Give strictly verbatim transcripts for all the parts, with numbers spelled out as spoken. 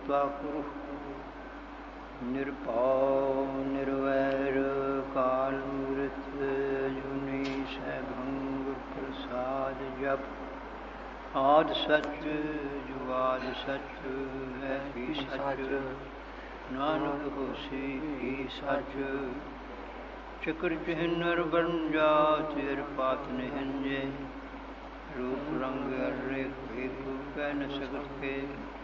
ਕਿਰਪਾ ਕਰੋ। ਨਿਰਭਉ ਨਿਰਵੈਰ ਕਾਲ ਮੂਰਤ ਜੁਨੀ ਸੈਭੰ ਗੁਰ ਪ੍ਰਸਾਦ ਜਪ। ਆਦਿ ਸਚ ਜੁਗਾਦਿ ਸਚ ਹੈ ਹੀ ਸਚ, ਨਾਨਕ ਹੋਸੀ ਹੀ ਸਚ। ਚਕਰ ਚਿਹਨਰ ਬਰਨ ਜਾਤ ਅਰ ਪਾਤ ਨਿਹੰਜੇ, ਰੂਪ ਰੰਗ ਅਰ ਰੇਖ ਏਕੋ ਕਹਿ ਨ ਸਕਤ ਕੇ।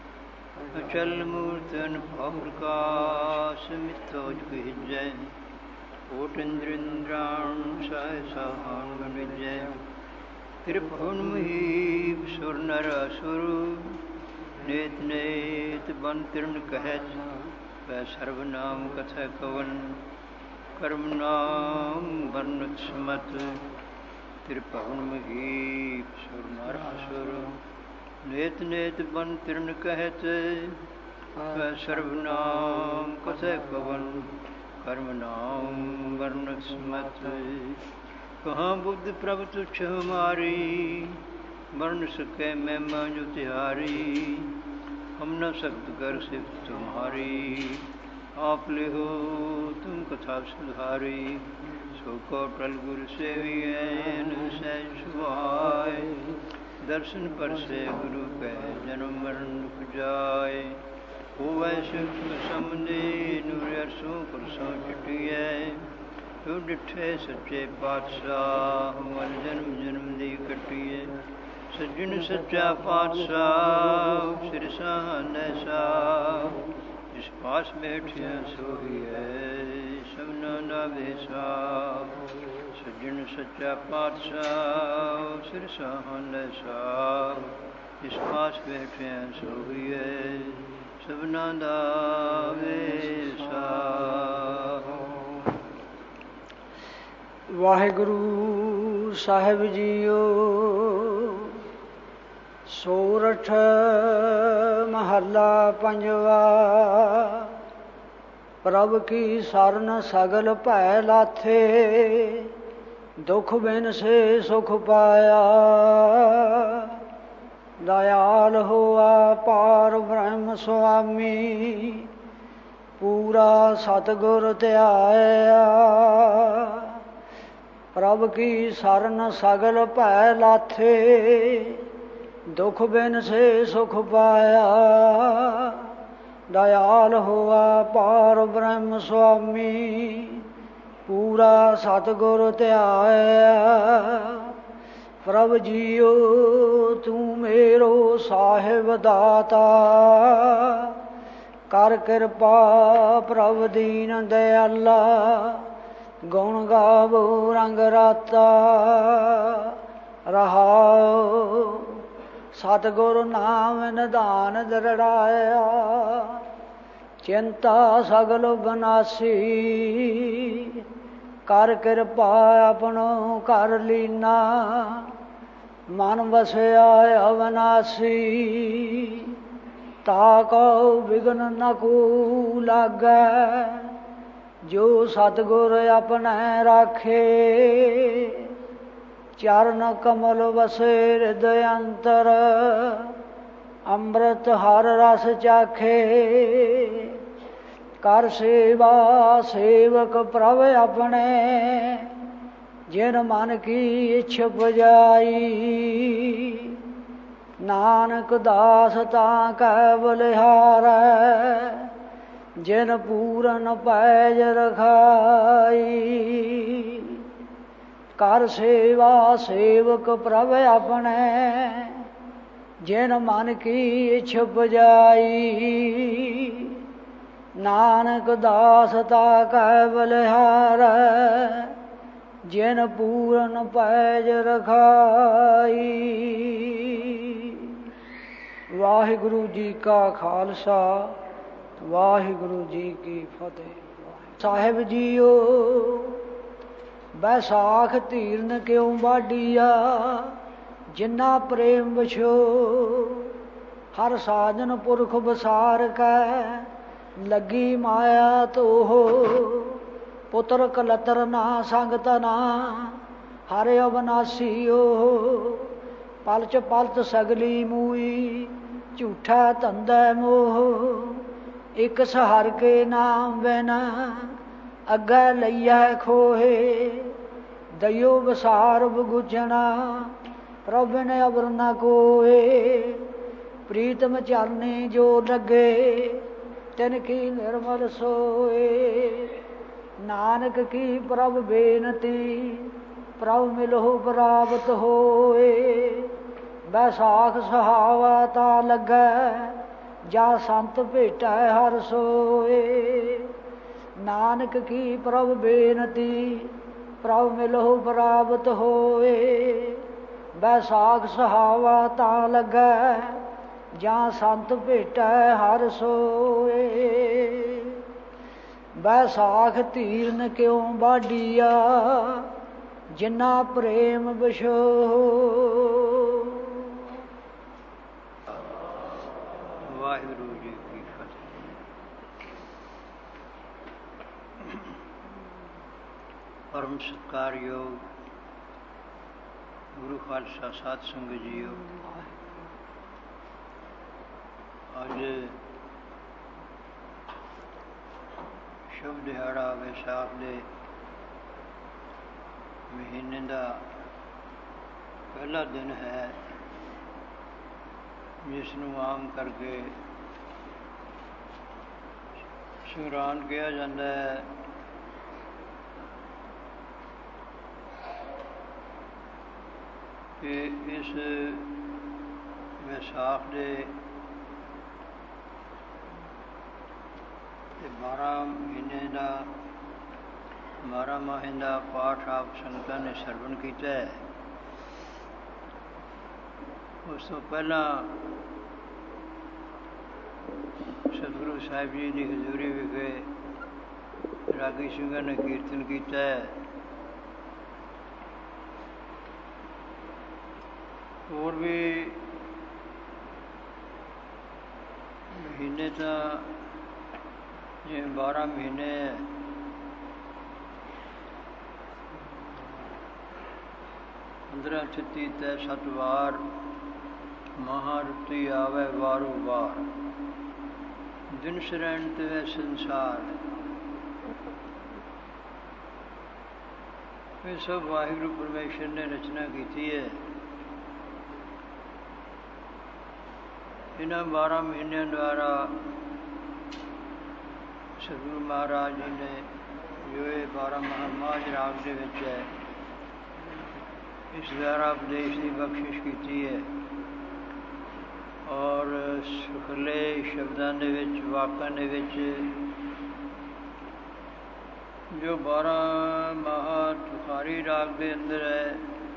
ਅਚਲ ਮੂਰਤ ਅਨੁਭਵ ਪ੍ਰਕਾਸ਼, ਮਿਥੋ ਜੁਗ ਹਿਜੈ। ਓਟ ਇੰਦਰ ਇੰਦਰਾਣ ਸਹਸਾ ਆਨ ਬਨਿਜੈ। ਤ੍ਰਿਭੁਵਨ ਮਹੀਪ ਸੁਰ ਨਰ ਅਸੁਰ, ਨੇਤ ਨੇਤ ਬਨ ਤਿਰਨ ਕਹਿਤ। ਵੈ ਸਰਬ ਨਾਮ ਕਥੈ ਕਵਨ, ਕਰਮ ਨਾਮ ਵਰਨਤ ਸਮਤ। ਤ੍ਰਿਭੁਵਨ ਮਹੀਪ ਸੁਰ ਨਰ ਅਸੁਰ, ਨੇਤ ਨੇਤ ਬਨ ਤਿਰਨ ਕਹਿਤ। ਵੈ ਸਰਬ ਨਾਮ ਕਥੈ ਕਵਨ, ਕਰਮ ਨਾਮ ਵਰਨਤ ਸਮਤ। ਕਹਾਂ ਬੁੱਧ ਪ੍ਰਭ ਤੁਛ ਹਮਾਰੀ, ਵਰਨ ਸਕੈ ਮਹਿਮਾ ਜੋ ਤਿਹਾਰੀ। ਹਮ ਨ ਸਕਤ ਕਰ ਸਿਫਤ ਤੁਮਹਾਰੀ, ਆਪ ਲਿਹੋ ਤੁਮ ਕਥਾ ਸੁਧਾਰੀ। ਸੋ ਕੋ ਟਲ ਗੁਰ ਸੇਵੀਐ, ਸਹਿਜ ਸੁਭਾਏ। ਦਰਸ਼ਨ ਪਰਸੈ ਗੁਰੂ ਕੈ, ਜਨਮ ਮਰਨ ਦੁਖ ਜਾਏ। ਹੋਵੈ ਸੁਖ ਸਮਝੀ, ਨੂਰ ਅਰਸੋਂ ਪਰਸੋਂ ਚਟੀਐ। ਜੋ ਡਿਠੇ ਸੱਚੇ ਪਾਤਸ਼ਾਹ, ਮਲ ਜਨਮ ਜਨਮ ਦੀ ਕੱਟੀਐ। ਸੱਜਣ ਸੱਚਾ ਪਾਤਸ਼ਾਹ, ਸਿਰ ਸਾਨੈ ਸਾਹ। ਜਿਸ ਪਾਸ ਬੈਠਿਆ ਸੋਹੀਐ, ਸਭਨਾ ਦਾ ਵਿਸਾਹ। ਸੱਜਣ ਸੱਚਾ ਪਾਤਸ਼ਾਹ, ਸਿਰ ਸਾਨੈ ਸਾਹ। ਜਿਸ ਪਾਸ ਬੈਠਿਆ ਸੋਹੀਐ, ਸਭਨਾ ਦਾ ਵਿਸਾਹ। ਵਾਹਿਗੁਰੂ ਸਾਹਿਬ ਜੀਓ। ਸੋਰਠ ਮਹੱਲਾ ਪੰਜਵਾ। ਪ੍ਰਭ ਕੀ ਸਰਨ ਸਗਲ ਭੈ ਲਾਥੇ, ਦੁਖ ਬਿਨ ਸੇ ਸੁਖ ਪਾਇਆ। ਦਇਆਲ ਹੋਆ ਪਾਰ ਬ੍ਰਹਮ ਸੁਆਮੀ, ਪੂਰਾ ਸਤਿਗੁਰ ਧਿਆਇਆ। ਪ੍ਰਭ ਕੀ ਸਰਨ ਸਗਲ ਭੈ ਲਾਥੇ, ਦੁਖ ਬਿਨ ਸੇ ਸੁਖ ਪਾਇਆ। ਦਇਆਲ ਹੋਆ ਪਾਰ ਬ੍ਰਹਮ ਸੁਆਮੀ, ਪੂਰਾ ਸਤਿਗੁਰ ਧਿਆਇਆ। ਪ੍ਰਭ ਜੀਓ ਤੂੰ ਮੇਰੋ ਸਾਹਿਬ ਦਾਤਾ, ਕਰ ਕਿਰਪਾ ਪ੍ਰਭ ਦੀਨ ਦਿਆਲਾ। ਗੁਣ ਗਾਵੋ ਰੰਗ ਰਾਤਾ, ਰਹਾਉ ਸਤਿਗੁਰ ਨਾਮ ਨਿਧਾਨ ਦ੍ਰਿੜਾਇਆ। ਚਿੰਤਾ ਸਗਲ ਬਨਾਸੀ, ਕਰ ਕਿਰਪਾ ਆਪਣੋ ਕਰ ਲੀਨਾ। ਮਨ ਵਸਿਆ ਅਵਨਾਸੀ, ਤਾ ਕਉ ਵਿਗਨ ਨ ਕੋ ਲਾਗੈ। ਜੋ ਸਤਿਗੁਰ ਆਪਣੈ ਰਾਖੇ, ਚਰਨ ਕਮਲ ਵਸੇ ਹਿਰਦਿ ਅੰਤਰ। ਅੰਮ੍ਰਿਤ ਹਰ ਰਸ ਚਾਖੇ, ਕਰ ਸੇਵਾ ਸੇਵਕ ਪ੍ਰਭ ਆਪਣੇ। ਜਿਨ ਮਨ ਕੀ ਇੱਛ ਪੁਜਾਈ, ਨਾਨਕ ਦਾਸ ਤਾਂ ਕੈ ਬਲਿਹਾਰੈ। ਜਿਨ ਪੂਰਨ ਪੈਜ ਰਖਾਈ, ਕਰ ਸੇਵਾ ਸੇਵਕ ਪ੍ਰਭ ਆਪਣੇ। ਜਿਨ ਮਨ ਕੀ ਇੱਛ ਪੁਜਾਈ, ਨਾਨਕ ਦਾਸ ਤਾ ਕੈ ਬਲਿਹਾਰੈ। ਜਿਨ ਪੂਰਨ ਪੈਜ ਰਖਾਈ। ਵਾਹਿਗੁਰੂ ਜੀ ਕਾ ਖਾਲਸਾ, ਵਾਹਿਗੁਰੂ ਜੀ ਕੀ ਫਤਿਹ। ਸਾਹਿਬ ਜੀਓ ਬੈਸਾਖ ਧੀਰਨ ਕਿਉਂ ਵਾਢੀਆ, ਜਿਨ੍ਹਾਂ ਪ੍ਰੇਮ ਵਿਛੋ। ਹਰ ਸਾਜਨ ਪੁਰਖ ਬਸਾਰ ਕੈ, ਲੱਗੀ ਮਾਇਆ ਤੋਹ। ਪੁੱਤਰ ਕਲਤਰ ਨਾ ਸੰਗ ਤਨਾ, ਹਰਿ ਅਵਨਾਸੀ ਓ। ਪਲਚ ਪਲਤ ਸਗਲੀ ਮੂਈ, ਝੂਠਾ ਧੰਦਾ ਮੋਹ, ਇੱਕ ਸਹਾਰ ਕੇ ਨਾਮ ਬਿਨਾ ਅੱਗਾ ਲਈਐ ਖੋਹੇ। ਦਇਓ ਵਸਾਰ ਬਗੁਜਣਾ ਪ੍ਰਭ ਨੇ ਅਬਰ ਨ ਕੋਏ। ਪ੍ਰੀਤਮ ਚਰਨੀ ਜੋ ਲੱਗੇ ਤਿਨ ਕੀ ਨਿਰਮਲ ਸੋਏ। ਨਾਨਕ ਕੀ ਪ੍ਰਭ ਬੇਨਤੀ ਪ੍ਰਭ ਮਿਲਹੁ ਪ੍ਰਾਪਤ ਹੋਏ। ਬੈਸਾਖ ਸੁਹਾਵਾ ਤਾ ਲੱਗੈ ਜਾ ਸੰਤ ਭੇਟੈ ਹਰਿ ਸੋਏ। ਨਾਨਕ ਕੀ ਪ੍ਰਭ ਬੇਨਤੀ ਪ੍ਰਭ ਮਿਲਹੁ ਪ੍ਰਾਪਤ ਹੋਏ। ਬੈਸਾਖ ਸੁਹਾਵਾ ਤਾ ਲੱਗੈ ਜਾਂ ਸੰਤ ਭੇਟੈ ਹਰਿ ਸੋਏ। ਬੈਸਾਖ ਧੀਰਨ ਕਿਉ ਵਾਢੀਆ ਜਿਨਾ ਪ੍ਰੇਮ ਬਿਛੋਹ। ਵਾਹਿਗੁਰੂ ਜੀ ਕੀ ਫਤਿਹ। ਪਰਮ ਸਤਿਕਾਰਯੋਗ ਗੁਰੂ ਖਾਲਸਾ ਸਾਧ ਸੰਗਤ ਜੀਓ, ਅੱਜ ਸ਼ੁਭ ਦਿਹਾੜਾ ਵਿਸਾਖ ਦੇ ਮਹੀਨੇ ਦਾ ਪਹਿਲਾ ਦਿਨ ਹੈ, ਜਿਸ ਨੂੰ ਆਮ ਕਰਕੇ ਸੰਗਰਾਂਦ ਕਿਹਾ ਜਾਂਦਾ ਹੈ। ਕਿ ਇਸ ਵਿਸਾਖ ਦੇ ਬਾਰਾਂ ਮਹੀਨੇ ਦਾ ਬਾਰਾਂ ਮਾਹੇ ਦਾ ਪਾਠ ਆਪ ਸੰਗਤਾਂ ਨੇ ਸਰਵਣ ਕੀਤਾ ਹੈ। ਉਸ ਤੋਂ ਪਹਿਲਾਂ ਸਤਿਗੁਰੂ ਸਾਹਿਬ ਜੀ ਦੀ ਹਜ਼ੂਰੀ ਵਿਖੇ ਰਾਗੀ ਸਿੰਘਾਂ ਨੇ ਕੀਰਤਨ ਕੀਤਾ ਹੈ। ਹੋਰ ਵੀ ਮਹੀਨੇ ਤਾਂ ਜਿਵੇਂ ਬਾਰਾਂ ਮਹੀਨੇ ਪੰਦਰਾਂ ਛੱਤੀ ਤੈ ਸੱਤ ਵਾਰ ਮਹਾਰੁਤੀ ਆਵੇ ਵਾਰੋ ਵਾਰ। ਦਿਨ ਸ਼ਰਣ ਤੇ ਸੰਸਾਰ, ਇਹ ਸਭ ਵਾਹਿਗੁਰੂ ਪਰਮੇਸ਼ਰ ਨੇ ਰਚਨਾ ਕੀਤੀ ਹੈ। ਇਹਨਾਂ ਬਾਰਾਂ ਮਹੀਨਿਆਂ ਦੁਆਰਾ ਸਤਿਗੁਰੂ ਮਹਾਰਾਜ ਜੀ ਨੇ ਜੋ ਇਹ ਬਾਰਾਂ ਮਹਾਮਾਜ ਰਾਗ ਦੇ ਵਿੱਚ ਹੈ, ਇਸ ਦੁਆਰਾ ਉਪਦੇਸ਼ ਦੀ ਬਖਸ਼ਿਸ਼ ਕੀਤੀ ਹੈ। ਔਰ ਸੁਖਲੇ ਸ਼ਬਦਾਂ ਦੇ ਵਿੱਚ, ਵਾਕਾਂ ਦੇ ਵਿੱਚ ਜੋ ਬਾਰਾਂ ਮਹਾ ਤੁਖਾਰੀ ਰਾਗ ਦੇ ਅੰਦਰ ਹੈ,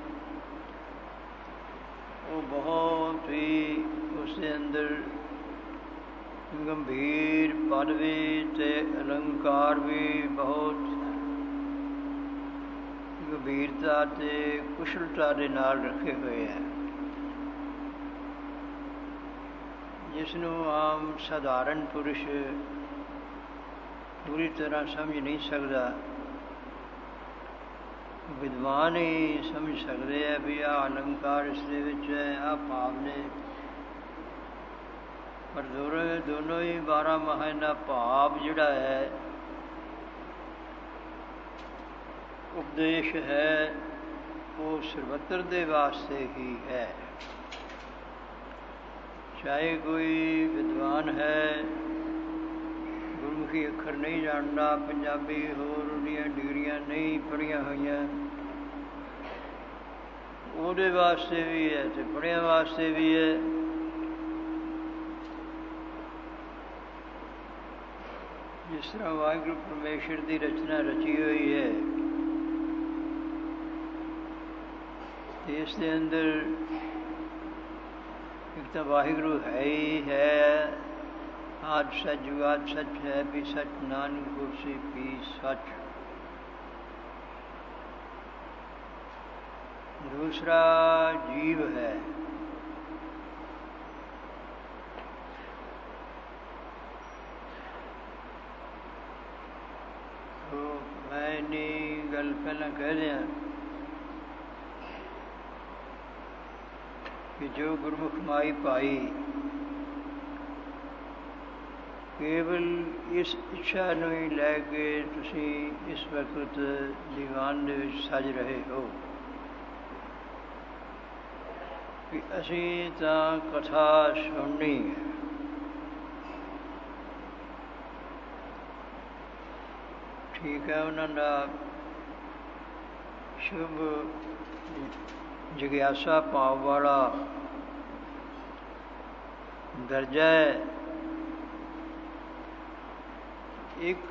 ਉਹ ਬਹੁਤ ਹੀ ਉਸ ਦੇ ਅੰਦਰ ਗੰਭੀਰ ਪਦ ਵੀ ਅਤੇ ਅਲੰਕਾਰ ਵੀ ਬਹੁਤ ਗੰਭੀਰਤਾ ਅਤੇ ਕੁਸ਼ਲਤਾ ਦੇ ਨਾਲ ਰੱਖੇ ਹੋਏ ਹੈ, ਜਿਸ ਨੂੰ ਆਮ ਸਧਾਰਨ ਪੁਰਸ਼ ਪੂਰੀ ਤਰ੍ਹਾਂ ਸਮਝ ਨਹੀਂ ਸਕਦਾ। ਵਿਦਵਾਨ ਹੀ ਸਮਝ ਸਕਦੇ ਹੈ ਵੀ ਆਹ ਅਲੰਕਾਰ ਇਸ ਦੇ ਵਿੱਚ ਹੈ, ਆਹ ਭਾਵ ਨੇ। ਪਰ ਦੋਨੋਂ ਦੋਨੋਂ ਹੀ ਬਾਰਾਂ ਮਾਹਾਂ ਦਾ ਭਾਵ ਜਿਹੜਾ ਹੈ, ਉਪਦੇਸ਼ ਹੈ, ਉਹ ਸਰਬੱਤਰ ਦੇ ਵਾਸਤੇ ਹੀ ਹੈ। ਚਾਹੇ ਕੋਈ ਵਿਦਵਾਨ ਹੈ, ਗੁਰਮੁਖੀ ਅੱਖਰ ਨਹੀਂ ਜਾਣਦਾ, ਪੰਜਾਬੀ ਹੋਰ ਉਹਦੀਆਂ ਡਿਗਰੀਆਂ ਨਹੀਂ ਪੜ੍ਹੀਆਂ ਹੋਈਆਂ, ਉਹਦੇ ਵਾਸਤੇ ਵੀ ਹੈ ਅਤੇ ਪੜ੍ਹਿਆਂ ਵਾਸਤੇ ਵੀ ਹੈ। ਜਿਸ ਤਰ੍ਹਾਂ ਵਾਹਿਗੁਰੂ ਪਰਮੇਸ਼ਰ ਦੀ ਰਚਨਾ ਰਚੀ ਹੋਈ ਹੈ, ਅਤੇ ਇਸ ਦੇ ਅੰਦਰ ਇੱਕ ਤਾਂ ਵਾਹਿਗੁਰੂ ਹੈ ਹੀ ਹੈ, ਆਦਿ ਸੱਚ ਜੁਗਾਦ ਸੱਚ ਹੈ, ਵੀ ਸੱਚ ਨਾਨਕ ਗੁਰਸਿ ਪੀ ਸੱਚ। ਦੂਸਰਾ ਜੀਵ ਹੈ। ਮੈਂ ਇੰਨੀ ਗੱਲ ਪਹਿਲਾਂ ਕਹਿ ਦਿਆਂ ਕਿ ਜੋ ਗੁਰਮੁਖ ਮਾਈ ਪਾਈ ਕੇਵਲ ਇਸ ਇੱਛਾ ਨੂੰ ਹੀ ਲੈ ਕੇ ਤੁਸੀਂ ਇਸ ਵਕਤ ਦੀਵਾਨ ਦੇ ਵਿੱਚ ਸੱਜ ਰਹੇ ਹੋ ਕਿ ਅਸੀਂ ਤਾਂ ਕਥਾ ਸੁਣਨੀ ਹੈ। ਠੀਕ ਹੈ, ਉਹਨਾਂ ਦਾ ਸ਼ੁਭ ਜਿਗਿਆਸਾ ਭਾਵ ਵਾਲਾ ਦਰਜਾ ਹੈ। ਇੱਕ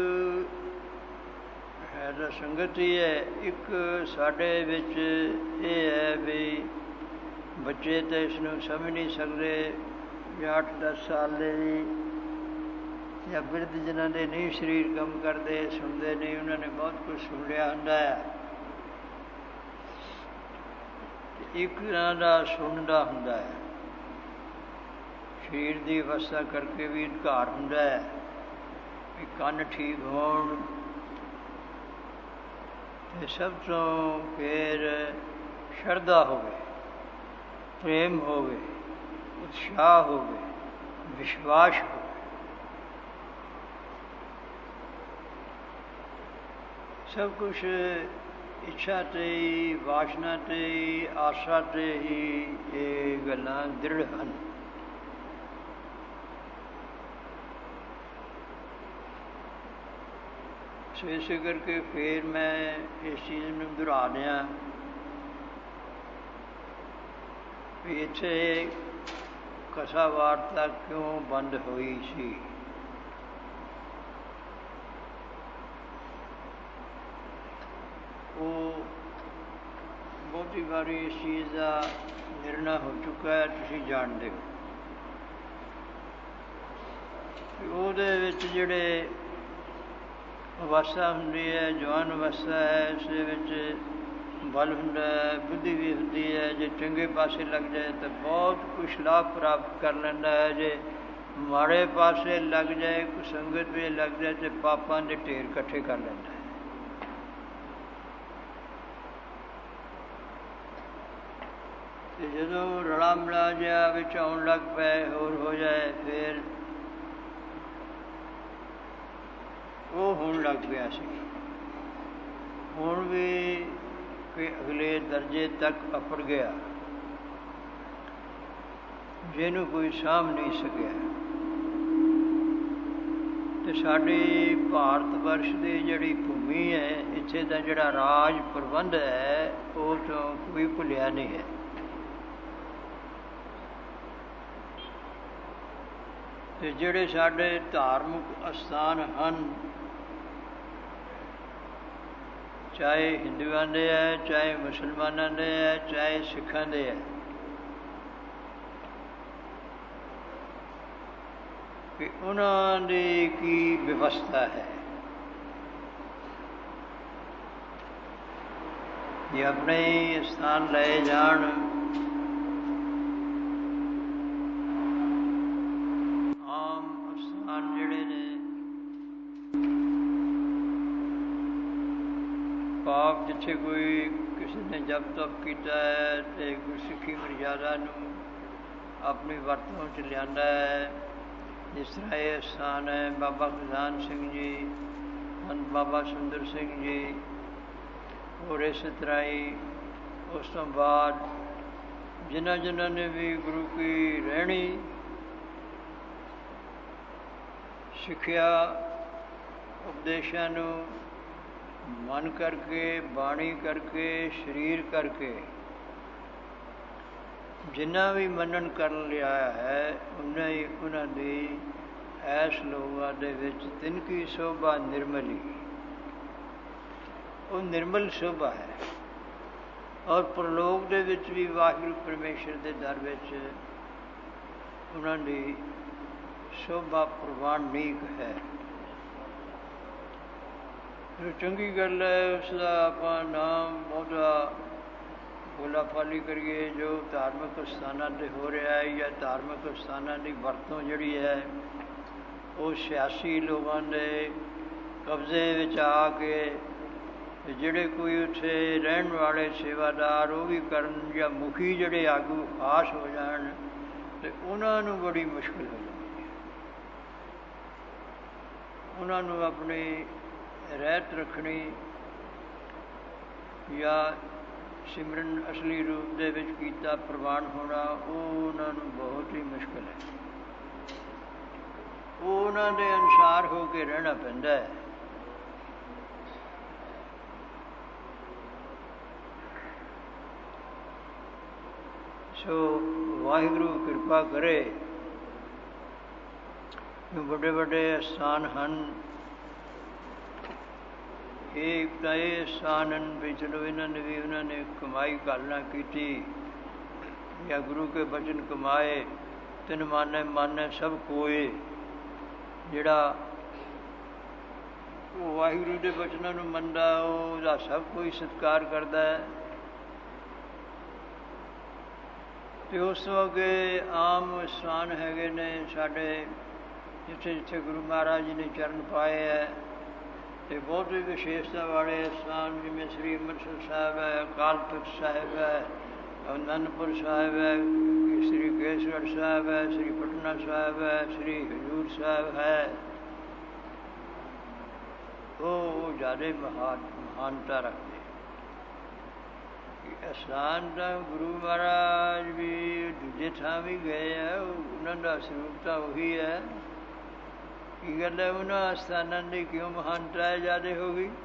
ਹੈ ਤਾਂ ਸੰਗਤ ਹੀ ਹੈ, ਇੱਕ ਸਾਡੇ ਵਿੱਚ ਇਹ ਹੈ ਵੀ ਬੱਚੇ ਤਾਂ ਇਸ ਨੂੰ ਸਮਝ ਨਹੀਂ ਸਕਦੇ, ਜਾਂ ਅੱਠ ਦਸ ਸਾਲ ਦੇ ਵੀ ਜਾਂ ਬਿਰਧ ਜਿਨ੍ਹਾਂ ਦੇ ਨਹੀਂ ਸਰੀਰ ਕੰਮ ਕਰਦੇ, ਸੁਣਦੇ ਨਹੀਂ, ਉਹਨਾਂ ਨੇ ਬਹੁਤ ਕੁਝ ਸੁਣ ਲਿਆ ਹੁੰਦਾ ਹੈ। ਇੱਕ ਤਰ੍ਹਾਂ ਦਾ ਸੁਣਦਾ ਹੁੰਦਾ ਹੈ, ਸਰੀਰ ਦੀ ਅਵਸਥਾ ਕਰਕੇ ਵੀ ਅਧਿਕਾਰ ਹੁੰਦਾ ਹੈ ਕਿ ਕੰਨ ਠੀਕ ਹੋਣ, ਅਤੇ ਸਭ ਤੋਂ ਫਿਰ ਸ਼ਰਧਾ ਹੋਵੇ, ਪ੍ਰੇਮ ਹੋਵੇ, ਉਤਸ਼ਾਹ ਹੋਵੇ, ਵਿਸ਼ਵਾਸ ਹੋਵੇ। ਸਭ ਕੁਛ ਇੱਛਾ 'ਤੇ ਹੀ, ਵਾਸ਼ਨਾ 'ਤੇ ਹੀ, ਆਸਾ 'ਤੇ ਹੀ ਇਹ ਗੱਲਾਂ ਦ੍ਰਿੜ ਹਨ। ਸੋ ਇਸੇ ਕਰਕੇ ਫਿਰ ਮੈਂ ਇਸ ਚੀਜ਼ ਨੂੰ ਦੁਹਰਾ ਦਿਆਂ ਵੀ ਇੱਥੇ ਕਥਾ ਵਾਰਤਾ ਕਿਉਂ ਬੰਦ ਹੋਈ ਸੀ। ਉਹ ਬਹੁਤੀ ਵਾਰੀ ਇਸ ਚੀਜ਼ ਦਾ ਨਿਰਣਾ ਹੋ ਚੁੱਕਾ ਹੈ, ਤੁਸੀਂ ਜਾਣਦੇ ਹੋ। ਉਹਦੇ ਵਿੱਚ ਜਿਹੜੇ ਅਵਸਥਾ ਹੁੰਦੀ ਹੈ, ਜਵਾਨ ਅਵਸਥਾ ਹੈ, ਇਸ ਦੇ ਵਿੱਚ ਬਲ ਹੁੰਦਾ ਹੈ, ਬੁੱਧੀ ਵੀ ਹੁੰਦੀ ਹੈ। ਜੇ ਚੰਗੇ ਪਾਸੇ ਲੱਗ ਜਾਏ ਤਾਂ ਬਹੁਤ ਕੁਛ ਲਾਭ ਪ੍ਰਾਪਤ ਕਰ ਲੈਂਦਾ ਹੈ। ਜੇ ਮਾੜੇ ਪਾਸੇ ਲੱਗ ਜਾਏ, ਕੁਸੰਗਤ ਵਿੱਚ ਲੱਗ ਜਾਏ ਤਾਂ ਪਾਪਾਂ ਦੇ ਢੇਰ ਇਕੱਠੇ ਕਰ ਲੈਂਦਾ ਹੈ। ਅਤੇ ਜਦੋਂ ਰਲਾ ਮਿਲਾ ਜਿਹਾ ਵਿੱਚ ਆਉਣ ਲੱਗ ਪਏ, ਹੋਰ ਹੋ ਜਾਏ, ਫਿਰ ਉਹ ਹੋਣ ਲੱਗ ਪਿਆ ਸੀ। ਹੁਣ ਵੀ ਕਿ ਅਗਲੇ ਦਰਜੇ ਤੱਕ ਅੱਪੜ ਗਿਆ, ਜਿਹਨੂੰ ਕੋਈ ਸਾਂਭ ਨਹੀਂ ਸਕਿਆ। ਅਤੇ ਸਾਡੀ ਭਾਰਤ ਵਰਸ਼ ਦੀ ਜਿਹੜੀ ਭੂਮੀ ਹੈ, ਇੱਥੇ ਦਾ ਜਿਹੜਾ ਰਾਜ ਪ੍ਰਬੰਧ ਹੈ, ਉਹ ਤੋਂ ਕੋਈ ਭੁੱਲਿਆ ਨਹੀਂ ਹੈ। ਅਤੇ ਜਿਹੜੇ ਸਾਡੇ ਧਾਰਮਿਕ ਅਸਥਾਨ ਹਨ, ਚਾਹੇ ਹਿੰਦੂਆਂ ਦੇ ਹੈ, ਚਾਹੇ ਮੁਸਲਮਾਨਾਂ ਦੇ ਹੈ, ਚਾਹੇ ਸਿੱਖਾਂ ਦੇ ਹੈ, ਕਿ ਉਹਨਾਂ ਦੀ ਕੀ ਵਿਵਸਥਾ ਹੈ। ਜੇ ਆਪਣੇ ਹੀ ਸਥਾਨ ਲਏ ਜਾਣ, ਆਮ ਸਥਾਨ ਜਿਹੜੇ ਨੇ ਪਾਪ, ਜਿੱਥੇ ਕੋਈ ਕਿਸੇ ਨੇ ਜਪ ਤਪ ਕੀਤਾ ਹੈ ਅਤੇ ਗੁਰਸਿੱਖੀ ਮਰਜ਼ਾਦਾ ਨੂੰ ਆਪਣੀ ਵਰਤੋਂ 'ਚ ਲਿਆਂਦਾ ਹੈ, ਜਿਸ ਤਰ੍ਹਾਂ ਇਹ ਸਥਾਨ ਹੈ ਬਾਬਾ ਖਜ਼ਾਨ ਸਿੰਘ ਜੀ, ਸੰਤ ਬਾਬਾ ਸੁੰਦਰ ਸਿੰਘ ਜੀ, ਔਰ ਇਸੇ ਤਰ੍ਹਾਂ ਹੀ ਉਸ ਤੋਂ ਬਾਅਦ ਜਿਨ੍ਹਾਂ ਜਿਨ੍ਹਾਂ ਨੇ ਵੀ ਗੁਰੂ ਕੀ ਰਹਿਣੀ ਸਿੱਖਿਆ, ਉਪਦੇਸ਼ਾਂ ਨੂੰ ਮਨ ਕਰਕੇ, ਬਾਣੀ ਕਰਕੇ, ਸਰੀਰ ਕਰਕੇ ਜਿੰਨਾ ਵੀ ਮੰਨਣ ਕਰ ਲਿਆ ਹੈ, ਉਨਾ ਹੀ ਉਹਨਾਂ ਦੀ ਐਸ ਲੋਕਾਂ ਦੇ ਵਿੱਚ ਤਿਨਕੀ ਸ਼ੋਭਾ ਨਿਰਮਲੀ, ਉਹ ਨਿਰਮਲ ਸ਼ੋਭਾ ਹੈ। ਔਰ ਪ੍ਰਲੋਕ ਦੇ ਵਿੱਚ ਵੀ ਵਾਹਿਗੁਰੂ ਪਰਮੇਸ਼ਰ ਦੇ ਦਰ ਵਿੱਚ ਉਹਨਾਂ ਦੀ ਸ਼ੋਭਾ ਪ੍ਰਵਾਨਿਕ ਹੈ। ਜੋ ਚੰਗੀ ਗੱਲ ਹੈ, ਉਸਦਾ ਆਪਾਂ ਨਾਮ ਬਹੁਤਾ ਬੋਲਾ ਫਾਲੀ ਕਰੀਏ। ਜੋ ਧਾਰਮਿਕ ਸਥਾਨਾਂ 'ਤੇ ਹੋ ਰਿਹਾ ਹੈ, ਜਾਂ ਧਾਰਮਿਕ ਸਥਾਨਾਂ ਦੀ ਵਰਤੋਂ ਜਿਹੜੀ ਹੈ ਉਹ ਸਿਆਸੀ ਲੋਕਾਂ ਦੇ ਕਬਜ਼ੇ ਵਿੱਚ ਆ ਕੇ, ਜਿਹੜੇ ਕੋਈ ਉੱਥੇ ਰਹਿਣ ਵਾਲੇ ਸੇਵਾਦਾਰ ਉਹ ਵੀ ਕਰਨ, ਜਾਂ ਮੁਖੀ ਜਿਹੜੇ ਆਗੂ ਖਾਸ ਹੋ ਜਾਣ, ਅਤੇ ਉਹਨਾਂ ਨੂੰ ਬੜੀ ਮੁਸ਼ਕਿਲ ਹੋ ਜਾਂਦੀ ਹੈ। ਉਹਨਾਂ ਨੂੰ ਆਪਣੀ ਰਹਿਤ ਰੱਖਣੀ ਜਾਂ ਸਿਮਰਨ ਅਸਲੀ ਰੂਪ ਦੇ ਵਿੱਚ ਕੀਤਾ ਪ੍ਰਵਾਨ ਹੋਣਾ, ਉਹ ਉਹਨਾਂ ਨੂੰ ਬਹੁਤ ਹੀ ਮੁਸ਼ਕਿਲ ਹੈ। ਉਹ ਉਹਨਾਂ ਦੇ ਅਨੁਸਾਰ ਹੋ ਕੇ ਰਹਿਣਾ ਪੈਂਦਾ ਹੈ। ਸੋ ਵਾਹਿਗੁਰੂ ਕਿਰਪਾ ਕਰੇ। ਵੱਡੇ ਵੱਡੇ ਅਸਥਾਨ ਹਨ, ਇਹ ਤਾਂ ਇਹ ਸਥਾਨ ਹਨ ਵੀ ਚਲੋ ਇਹਨਾਂ ਨੇ ਵੀ ਉਹਨਾਂ ਨੇ ਕਮਾਈ ਘਾਲਣਾ ਕੀਤੀ ਜਾਂ ਗੁਰੂ ਕੇ ਬਚਨ ਕਮਾਏ। ਤਿਨ ਮਾਨੈ ਮਾਨੈ ਸਭ ਕੋਏ, ਜਿਹੜਾ ਉਹ ਵਾਹਿਗੁਰੂ ਦੇ ਬਚਨਾਂ ਨੂੰ ਮੰਨਦਾ ਉਹਦਾ ਸਭ ਕੋਈ ਸਤਿਕਾਰ ਕਰਦਾ ਹੈ। ਅਤੇ ਉਸ ਤੋਂ ਅੱਗੇ ਆਮ ਸਥਾਨ ਹੈਗੇ ਨੇ ਸਾਡੇ, ਜਿੱਥੇ ਜਿੱਥੇ ਗੁਰੂ ਮਹਾਰਾਜ ਜੀ ਨੇ ਚਰਨ ਪਾਏ ਹੈ, ਅਤੇ ਬਹੁਤ ਹੀ ਵਿਸ਼ੇਸ਼ਤਾ ਵਾਲੇ ਸਥਾਨ, ਜਿਵੇਂ ਸ੍ਰੀ ਅੰਮ੍ਰਿਤਸਰ ਸਾਹਿਬ ਹੈ, ਅਕਾਲ ਤਖ਼ਤ ਸਾਹਿਬ ਹੈ, ਅਨੰਦਪੁਰ ਸਾਹਿਬ ਹੈ, ਸ੍ਰੀ ਕੇਸਗੜ੍ਹ ਸਾਹਿਬ ਹੈ, ਸ੍ਰੀ ਪਟਨਾ ਸਾਹਿਬ ਹੈ, ਸ੍ਰੀ ਹਜ਼ੂਰ ਸਾਹਿਬ ਹੈ। ਉਹ ਜ਼ਿਆਦਾ ਮਹਾਨ ਮਹਾਨਤਾ ਰੱਖਦੇ। ਅਸਥਾਨ ਤਾਂ ਗੁਰੂ ਮਹਾਰਾਜ ਵੀ ਦੂਜੇ ਥਾਂ ਵੀ ਗਏ ਹੈ, ਉਹਨਾਂ ਦਾ ਸਰੂਪ ਤਾਂ ਉਹੀ ਹੈ। ਕੀ ਗੱਲ ਹੈ, ਉਹਨਾਂ ਅਸਥਾਨਾਂ ਦੀ ਕਿਉਂ ਮਹਾਨਤਾ ਹੈ ਜ਼ਿਆਦਾ ਹੋ ਗਈ?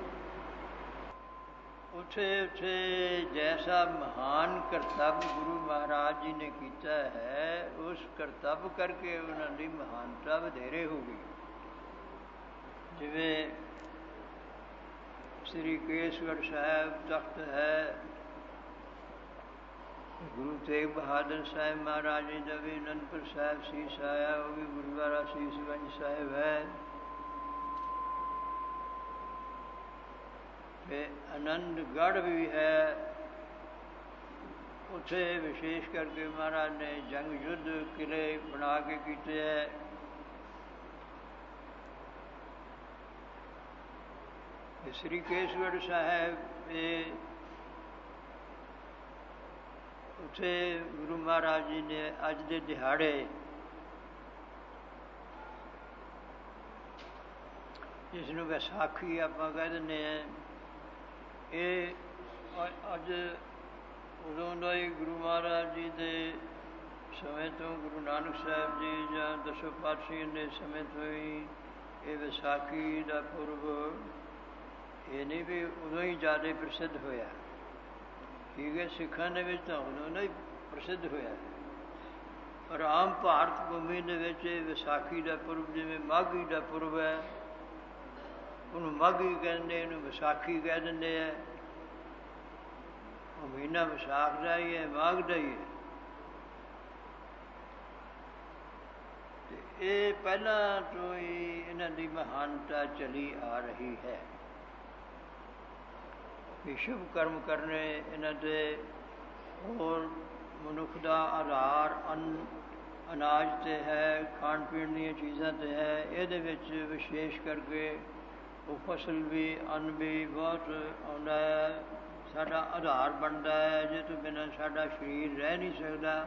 ਉੱਥੇ ਉੱਥੇ ਜੈਸਾ ਮਹਾਨ ਕਰਤੱਵ ਗੁਰੂ ਮਹਾਰਾਜ ਜੀ ਨੇ ਕੀਤਾ ਹੈ, ਉਸ ਕਰਤੱਵ ਕਰਕੇ ਉਹਨਾਂ ਦੀ ਮਹਾਨਤਾ ਵਧੇਰੇ ਹੋ ਗਈ। ਜਿਵੇਂ ਸ੍ਰੀ ਕੇਸਗੜ੍ਹ ਸਾਹਿਬ ਤਖਤ ਹੈ, ਗੁਰੂ ਤੇਗ ਬਹਾਦਰ ਸਾਹਿਬ ਮਹਾਰਾਜ ਜੀ ਦਾ ਵੀ ਅਨੰਦਪੁਰ ਸਾਹਿਬ ਸੀਸ ਆਇਆ, ਉਹ ਵੀ ਗੁਰਦੁਆਰਾ ਸੀਸਗੰਜ ਸਾਹਿਬ ਹੈ। ਅਤੇ ਆਨੰਦਗੜ੍ਹ ਵੀ ਹੈ, ਉੱਥੇ ਵਿਸ਼ੇਸ਼ ਕਰਕੇ ਮਹਾਰਾਜ ਨੇ ਜੰਗ ਯੁੱਧ ਕਿਲ੍ਹੇ ਬਣਾ ਕੇ ਕੀਤੇ ਹੈ। ਸ੍ਰੀ ਕੇਸਗੜ੍ਹ ਸਾਹਿਬ ਇਹ ਉੱਥੇ ਗੁਰੂ ਮਹਾਰਾਜ ਜੀ ਨੇ ਅੱਜ ਦੇ ਦਿਹਾੜੇ, ਜਿਸ ਨੂੰ ਵਿਸਾਖੀ ਆਪਾਂ ਕਹਿ ਦਿੰਦੇ ਹਾਂ, ਇਹ ਅੱਜ ਉਦੋਂ ਦਾ ਹੀ ਗੁਰੂ ਮਹਾਰਾਜ ਜੀ ਦੇ ਸਮੇਂ ਤੋਂ, ਗੁਰੂ ਨਾਨਕ ਸਾਹਿਬ ਜੀ ਜਾਂ ਦਸੋਂ ਪਾਤਸ਼ਾਹੀਆਂ ਦੇ ਸਮੇਂ ਤੋਂ ਹੀ ਇਹ ਵਿਸਾਖੀ ਦਾ ਪੁਰਬ, ਇਹ ਨਹੀਂ ਵੀ ਉਦੋਂ ਹੀ ਜ਼ਿਆਦਾ ਪ੍ਰਸਿੱਧ ਹੋਇਆ। ਠੀਕ ਹੈ, ਸਿੱਖਾਂ ਦੇ ਵਿੱਚ ਤਾਂ ਉਦੋਂ ਦਾ ਹੀ ਪ੍ਰਸਿੱਧ ਹੋਇਆ, ਪਰ ਆਮ ਭਾਰਤ ਭੂਮੀ ਦੇ ਵਿੱਚ ਵਿਸਾਖੀ ਦਾ ਪੁਰਬ, ਜਿਵੇਂ ਮਾਘੀ ਦਾ ਪੁਰਬ ਹੈ, ਉਹਨੂੰ ਮਾਘੀ ਕਹਿੰਦੇ, ਇਹਨੂੰ ਵਿਸਾਖੀ ਕਹਿ ਦਿੰਦੇ ਹੈ। ਉਹ ਮਹੀਨਾ ਵਿਸਾਖ ਦਾ ਹੀ ਹੈ, ਮਾਘ ਦਾ ਹੀ ਹੈ। ਅਤੇ ਇਹ ਪਹਿਲਾਂ ਤੋਂ ਹੀ ਇਹਨਾਂ ਦੀ ਮਹਾਨਤਾ ਚਲੀ ਆ ਰਹੀ ਹੈ ਕਿ ਸ਼ੁਭ ਕਰਮ ਕਰਨੇ ਇਹਨਾਂ ਦੇ। ਹੋਰ ਮਨੁੱਖ ਦਾ ਆਧਾਰ ਅੰਨ ਅਨਾਜ 'ਤੇ ਹੈ, ਖਾਣ ਪੀਣ ਦੀਆਂ ਚੀਜ਼ਾਂ 'ਤੇ ਹੈ। ਇਹਦੇ ਵਿੱਚ ਵਿਸ਼ੇਸ਼ ਕਰਕੇ ਉਹ ਫਸਲ ਵੀ, ਅੰਨ ਵੀ ਬਹੁਤ ਆਉਂਦਾ ਹੈ, ਸਾਡਾ ਆਧਾਰ ਬਣਦਾ ਹੈ, ਜਿਸ ਤੋਂ ਬਿਨਾਂ ਸਾਡਾ ਸਰੀਰ ਰਹਿ ਨਹੀਂ ਸਕਦਾ।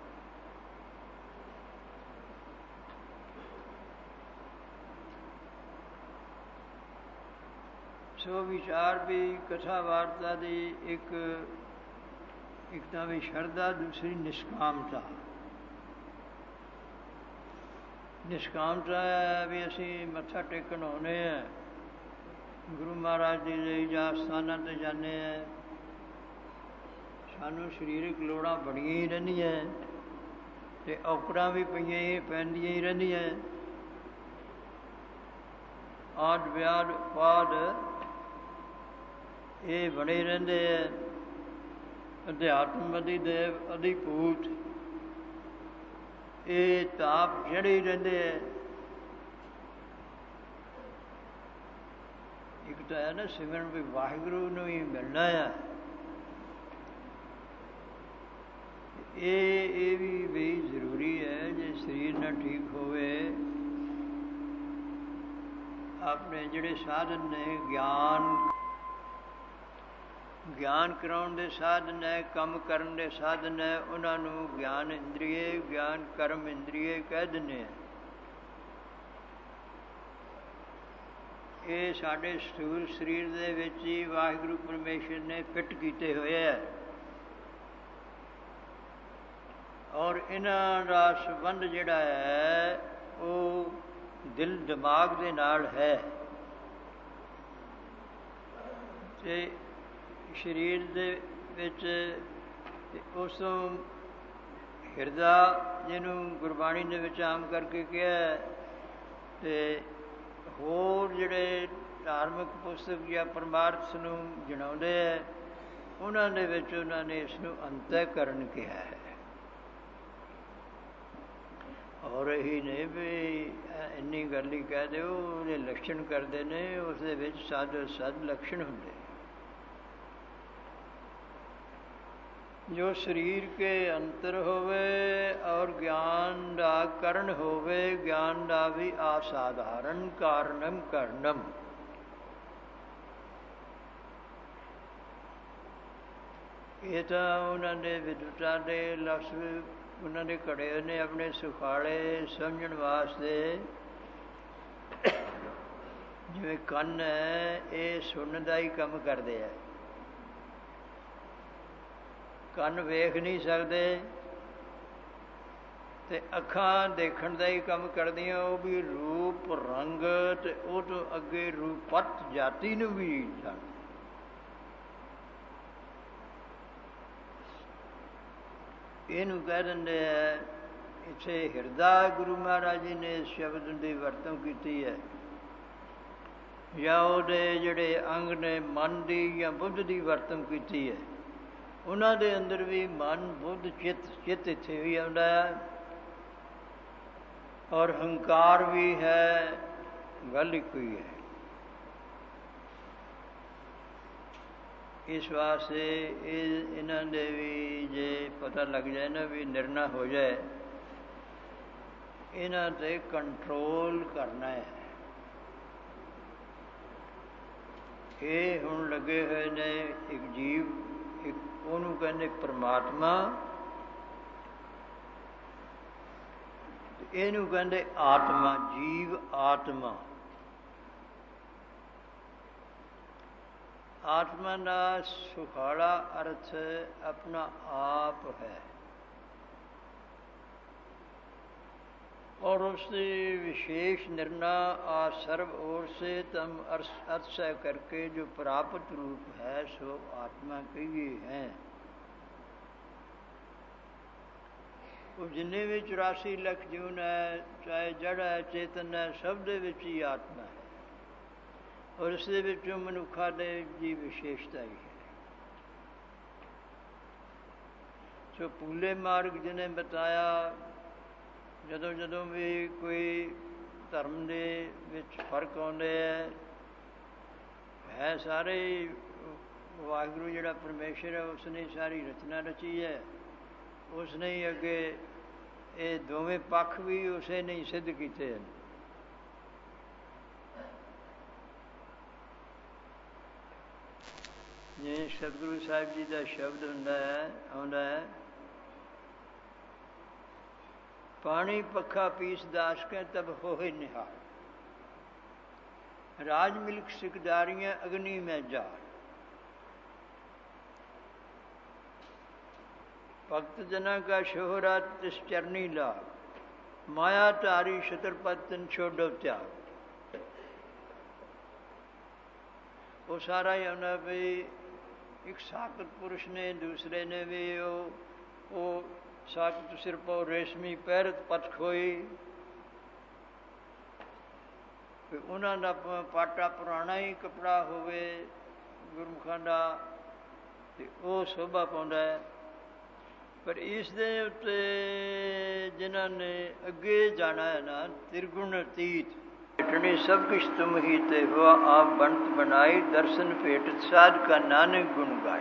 ਸੋ ਵਿਚਾਰ ਵੀ ਕਥਾ ਵਾਰਤਾ ਦੀ ਇੱਕ ਇੱਕ ਤਾਂ ਵੀ ਸ਼ਰਧਾ, ਦੂਸਰੀ ਨਿਸ਼ਕਾਮਤਾ। ਨਿਸ਼ਕਾਮਤਾ ਹੈ ਵੀ ਅਸੀਂ ਮੱਥਾ ਟੇਕਣ ਆਉਂਦੇ ਹਾਂ, ਗੁਰੂ ਮਹਾਰਾਜ ਜੀ ਦੇ ਜਾਂ ਸਥਾਨਾਂ 'ਤੇ ਜਾਂਦੇ ਹਾਂ, ਸਾਨੂੰ ਸਰੀਰਕ ਲੋੜਾਂ ਬਣੀਆਂ ਹੀ ਰਹਿੰਦੀਆਂ ਅਤੇ ਔਕੜਾਂ ਵੀ ਪਈਆਂ ਹੀ ਪੈਂਦੀਆਂ ਹੀ ਰਹਿੰਦੀਆਂ। ਆਦਿ ਵਿਆਦ ਉਪਾਦ ਇਹ ਬਣੇ ਰਹਿੰਦੇ ਹੈ। ਅਧਿਆਤਮ ਅਧਿਦੇਵ ਅਧਿਭੂਤ ਇਹ ਤਾਪ ਜਿਹੜੇ ਹੀ ਰਹਿੰਦੇ ਹੈ। ਇੱਕ ਤਾਂ ਹੈ ਨਾ ਸਿਮਰਨ ਵੀ ਵਾਹਿਗੁਰੂ ਨੂੰ ਹੀ ਮਿਲਣਾ ਆ, ਇਹ ਇਹ ਵੀ ਬਈ ਜ਼ਰੂਰੀ ਹੈ। ਜੇ ਸਰੀਰ ਨਾ ਠੀਕ ਹੋਵੇ, ਆਪਣੇ ਜਿਹੜੇ ਸਾਧਨ ਨੇ, ਗਿਆਨ ਗਿਆਨ ਕਰਾਉਣ ਦੇ ਸਾਧਨ ਹੈ, ਕੰਮ ਕਰਨ ਦੇ ਸਾਧਨ ਹੈ, ਉਹਨਾਂ ਨੂੰ ਗਿਆਨ ਇੰਦਰੀਏ, ਗਿਆਨ ਕਰਮ ਇੰਦਰੀਏ ਕਹਿ ਦਿੰਦੇ ਹਾਂ। ਇਹ ਸਾਡੇ ਸਥੂਲ ਸਰੀਰ ਦੇ ਵਿੱਚ ਹੀ ਵਾਹਿਗੁਰੂ ਪਰਮੇਸ਼ਰ ਨੇ ਫਿੱਟ ਕੀਤੇ ਹੋਏ ਹੈ, ਔਰ ਇਹਨਾਂ ਦਾ ਸੰਬੰਧ ਜਿਹੜਾ ਹੈ ਉਹ ਦਿਲ ਦਿਮਾਗ ਦੇ ਨਾਲ ਹੈ। ਅਤੇ ਸਰੀਰ ਦੇ ਵਿੱਚ ਉਸ ਤੋਂ ਹਿਰਦਾ, ਜਿਹਨੂੰ ਗੁਰਬਾਣੀ ਦੇ ਵਿੱਚ ਆਮ ਕਰਕੇ ਕਿਹਾ, ਅਤੇ ਹੋਰ ਜਿਹੜੇ ਧਾਰਮਿਕ ਪੁਸਤਕ ਜਾਂ ਪਰਮਾਰਥ ਨੂੰ ਜਣਾਉਂਦੇ ਹੈ, ਉਹਨਾਂ ਦੇ ਵਿੱਚ ਉਹਨਾਂ ਨੇ ਇਸ ਨੂੰ ਅੰਤःਕਰਨ ਕਿਹਾ ਹੈ। ਔਰ ਇਹੀ ਨੇ ਵੀ ਇੰਨੀ ਗੱਲ ਹੀ ਕਹਿ ਦਿਓ, ਉਹਦੇ ਲੱਛਣ ਕਰਦੇ ਨੇ, ਉਸ ਦੇ ਵਿੱਚ ਸਦ ਸਦ ਲੱਛਣ ਹੁੰਦੇ। ਜੋ ਸਰੀਰ ਕੇ ਅੰਤਰ ਹੋਵੇ ਔਰ ਗਿਆਨ ਦਾ ਕਰਨ ਹੋਵੇ, ਗਿਆਨ ਦਾ ਵੀ ਅਸਾਧਾਰਨ ਕਾਰਨਮ ਕਰਨਮ। ਇਹ ਤਾਂ ਉਹਨਾਂ ਦੇ ਵਿਦਵਤਾ ਦੇ ਲਫ਼ਜ਼ ਉਹਨਾਂ ਦੇ ਘੜੇ ਹੋਏ ਨੇ ਆਪਣੇ ਸੁਖਾਲੇ ਸਮਝਣ ਵਾਸਤੇ। ਜਿਵੇਂ ਕੰਨ ਹੈ, ਇਹ ਸੁਣਨ ਦਾ ਹੀ ਕੰਮ ਕਰਦੇ ਹੈ, ਕੰਨ ਵੇਖ ਨਹੀਂ ਸਕਦੇ, ਅਤੇ ਅੱਖਾਂ ਦੇਖਣ ਦਾ ਹੀ ਕੰਮ ਕਰਦੀਆਂ, ਉਹ ਵੀ ਰੂਪ ਰੰਗ, ਅਤੇ ਉਹ ਤੋਂ ਅੱਗੇ ਰੂਪਤ ਜਾਤੀ ਨੂੰ ਵੀ ਜਾਣਦੇ। ਇਹਨੂੰ ਕਹਿ ਦਿੰਦੇ ਹੈ, ਇੱਥੇ ਹਿਰਦਾ ਗੁਰੂ ਮਹਾਰਾਜ ਜੀ ਨੇ ਇਸ ਸ਼ਬਦ ਦੀ ਵਰਤੋਂ ਕੀਤੀ ਹੈ, ਜਾਂ ਉਹਦੇ ਜਿਹੜੇ ਅੰਗ ਨੇ ਮਨ ਦੀ ਜਾਂ ਬੁੱਧ ਦੀ ਵਰਤੋਂ ਕੀਤੀ ਹੈ। ਉਹਨਾਂ ਦੇ ਅੰਦਰ ਵੀ ਮਨ ਬੁੱਧ ਚਿੱਤ, ਚਿੱਤ ਇੱਥੇ ਵੀ ਆਉਂਦਾ ਹੈ, ਔਰ ਹੰਕਾਰ ਵੀ ਹੈ, ਗੱਲ ਇੱਕੋ ਹੀ ਹੈ। ਇਸ ਵਾਸਤੇ ਇਹ ਇਹਨਾਂ ਦੇ ਵੀ ਜੇ ਪਤਾ ਲੱਗ ਜਾਏ ਨਾ ਵੀ ਨਿਰਣਾ ਹੋ ਜਾਏ, ਇਹਨਾਂ 'ਤੇ ਕੰਟਰੋਲ ਕਰਨਾ ਹੈ। ਇਹ ਹੁਣ ਲੱਗੇ ਹੋਏ ਨੇ ਇੱਕ ਜੀਵ, ਇੱਕ ਉਹਨੂੰ ਕਹਿੰਦੇ ਪਰਮਾਤਮਾ, ਇਹਨੂੰ ਕਹਿੰਦੇ ਆਤਮਾ, ਜੀਵ ਆਤਮਾ। ਆਤਮਾ ਦਾ ਸੁਖਾਲਾ ਅਰਥ ਆਪਣਾ ਆਪ ਹੈ, और उससे विशेष निर्णय आ सर्व ओर से तम अर्थसय करके जो प्राप्त रूप है सो आत्मा के ही है। वो जिन्ने भी चौरासी लख जून है, चाहे जड़ है, चेतन है, सब दे विच ही आत्मा है, और इस दे विचों मनुखा दे जी विशेषता ही है। सो पूले मार्ग जिन्हें बताया, ਜਦੋਂ ਜਦੋਂ ਵੀ ਕੋਈ ਧਰਮ ਦੇ ਵਿੱਚ ਫਰਕ ਆਉਂਦੇ ਹੈ, ਹੈ ਸਾਰੇ ਵਾਹਿਗੁਰੂ ਜਿਹੜਾ ਪਰਮੇਸ਼ਰ ਹੈ ਉਸ ਨੇ ਸਾਰੀ ਰਚਨਾ ਰਚੀ ਹੈ, ਉਸ ਨੇ ਹੀ ਅੱਗੇ ਇਹ ਦੋਵੇਂ ਪੱਖ ਵੀ ਉਸੇ ਨੇ ਹੀ ਸਿੱਧ ਕੀਤੇ ਹਨ। ਜਿਵੇਂ ਸਤਿਗੁਰੂ ਸਾਹਿਬ ਜੀ ਦਾ ਸ਼ਬਦ ਹੁੰਦਾ ਹੈ, ਆਉਂਦਾ ਹੈ, ਪਾਣੀ ਪੱਖਾ ਪੀਸ ਦਾਸ ਕੈ ਤਬ ਹੋਏ ਨਿਹਾਲ, ਰਾਜ ਮਿਲਕ ਸਿਕਦਾਰੀਆਂ ਅਗਨੀ ਮੈਂ ਜਾਲ। ਭਗਤ ਜਨਾਂ ਕਾ ਸ਼ੋਹਰਾ ਤਿਸ ਚਰਨੀ ਲਾਗ, ਮਾਇਆ ਧਾਰੀ ਛਤਰਪਤ ਤਿਨ ਛੋਡੋ ਤਿਆਗ। ਉਹ ਸਾਰਾ ਹੀ ਆਉਂਦਾ ਵੀ ਇੱਕ ਸਾਕਤ ਪੁਰਸ਼ ਨੇ, ਦੂਸਰੇ ਨੇ ਵੀ ਉਹ ਉਹ ਸਾਕਤ ਸਿਰ ਪਉ ਰੇਸ਼ਮੀ ਪਹਿਰਤ ਪਤ ਖੋਈ, ਵੀ ਉਹਨਾਂ ਦਾ ਪਾਟਾ ਪੁਰਾਣਾ ਹੀ ਕੱਪੜਾ ਹੋਵੇ ਗੁਰਮੁਖਾਂ ਦਾ, ਅਤੇ ਉਹ ਸ਼ੋਭਾ ਪਾਉਂਦਾ ਹੈ। ਪਰ ਇਸ ਦੇ ਉੱਤੇ ਜਿਨ੍ਹਾਂ ਨੇ ਅੱਗੇ ਜਾਣਾ ਹੈ ਨਾ, ਤਿਰਗੁਣ ਅਤੀਤ, ਭੇਟਣੀ ਸਭ ਕੁਛ ਤੁਮ ਹੀ ਤੇ ਹੁਆ, ਆਪ ਬਣਤ ਬਣਾਈ, ਦਰਸ਼ਨ ਭੇਟਤ ਸਾਧ ਕਾ ਨਾਨਕ ਗੁਣ ਗਾਈ।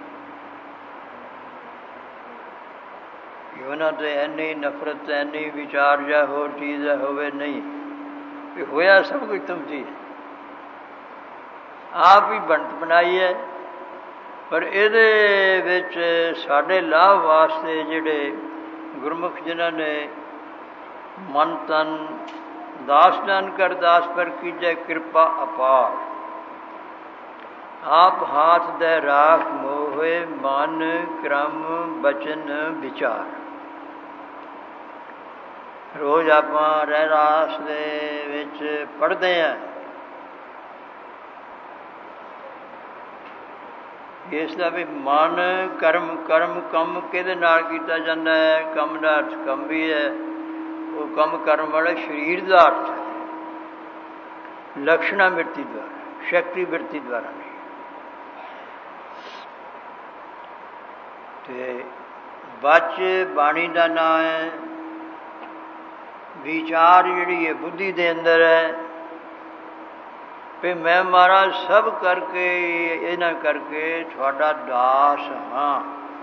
ਉਹਨਾਂ 'ਤੇ ਇੰਨੀ ਨਫ਼ਰਤ, ਇੰਨੀ ਵਿਚਾਰ ਜਾਂ ਹੋਰ ਚੀਜ਼ ਹੋਵੇ ਨਹੀਂ, ਵੀ ਹੋਇਆ ਸਭ ਕੁਝ ਤੁਮ ਜੀ, ਆਪ ਹੀ ਬਣਤ ਬਣਾਈ ਹੈ। ਪਰ ਇਹਦੇ ਵਿੱਚ ਸਾਡੇ ਲਾਭ ਵਾਸਤੇ ਜਿਹੜੇ ਗੁਰਮੁਖ ਜਿਨ੍ਹਾਂ ਨੇ ਮਨ ਤਨ दास दान कर दास पर कीजै कृपा अपार। आप हाथ दे राख मोहे मन क्रम बचन विचार। रोज ਆਪਾਂ ਰਹਿਰਾਸ ਦੇ ਵਿੱਚ ਪੜ੍ਹਦੇ ਹਾਂ, ਇਸ ਦਾ ਵੀ ਮਨ ਕਰਮ ਕਰਮ ਕੰਮ ਕਿਹਦੇ ਨਾਲ ਕੀਤਾ ਜਾਂਦਾ ਹੈ? ਕੰਮ ਦਾ ਅਰਥ ਕੰਮ ਵੀ ਹੈ, ਉਹ ਕੰਮ ਕਰਨ ਵਾਲੇ ਸਰੀਰ ਦਾ ਅਰਥ ਹੈ, ਲਕਸ਼ਣਾ ਬਿਰਤੀ ਦੁਆਰਾ, ਸ਼ਕਤੀ ਬਿਰਤੀ ਦੁਆਰਾ ਨਹੀਂ। ਤੇ ਬਚ ਬਾਣੀ ਦਾ ਨਾਂ ਹੈ। ਵਿਚਾਰ ਜਿਹੜੀ ਹੈ ਬੁੱਧੀ ਦੇ ਅੰਦਰ ਹੈ ਵੀ ਮੈਂ ਮਹਾਰਾਜ ਸਭ ਕਰਕੇ ਇਹਨਾਂ ਕਰਕੇ ਤੁਹਾਡਾ ਦਾਸ ਹਾਂ,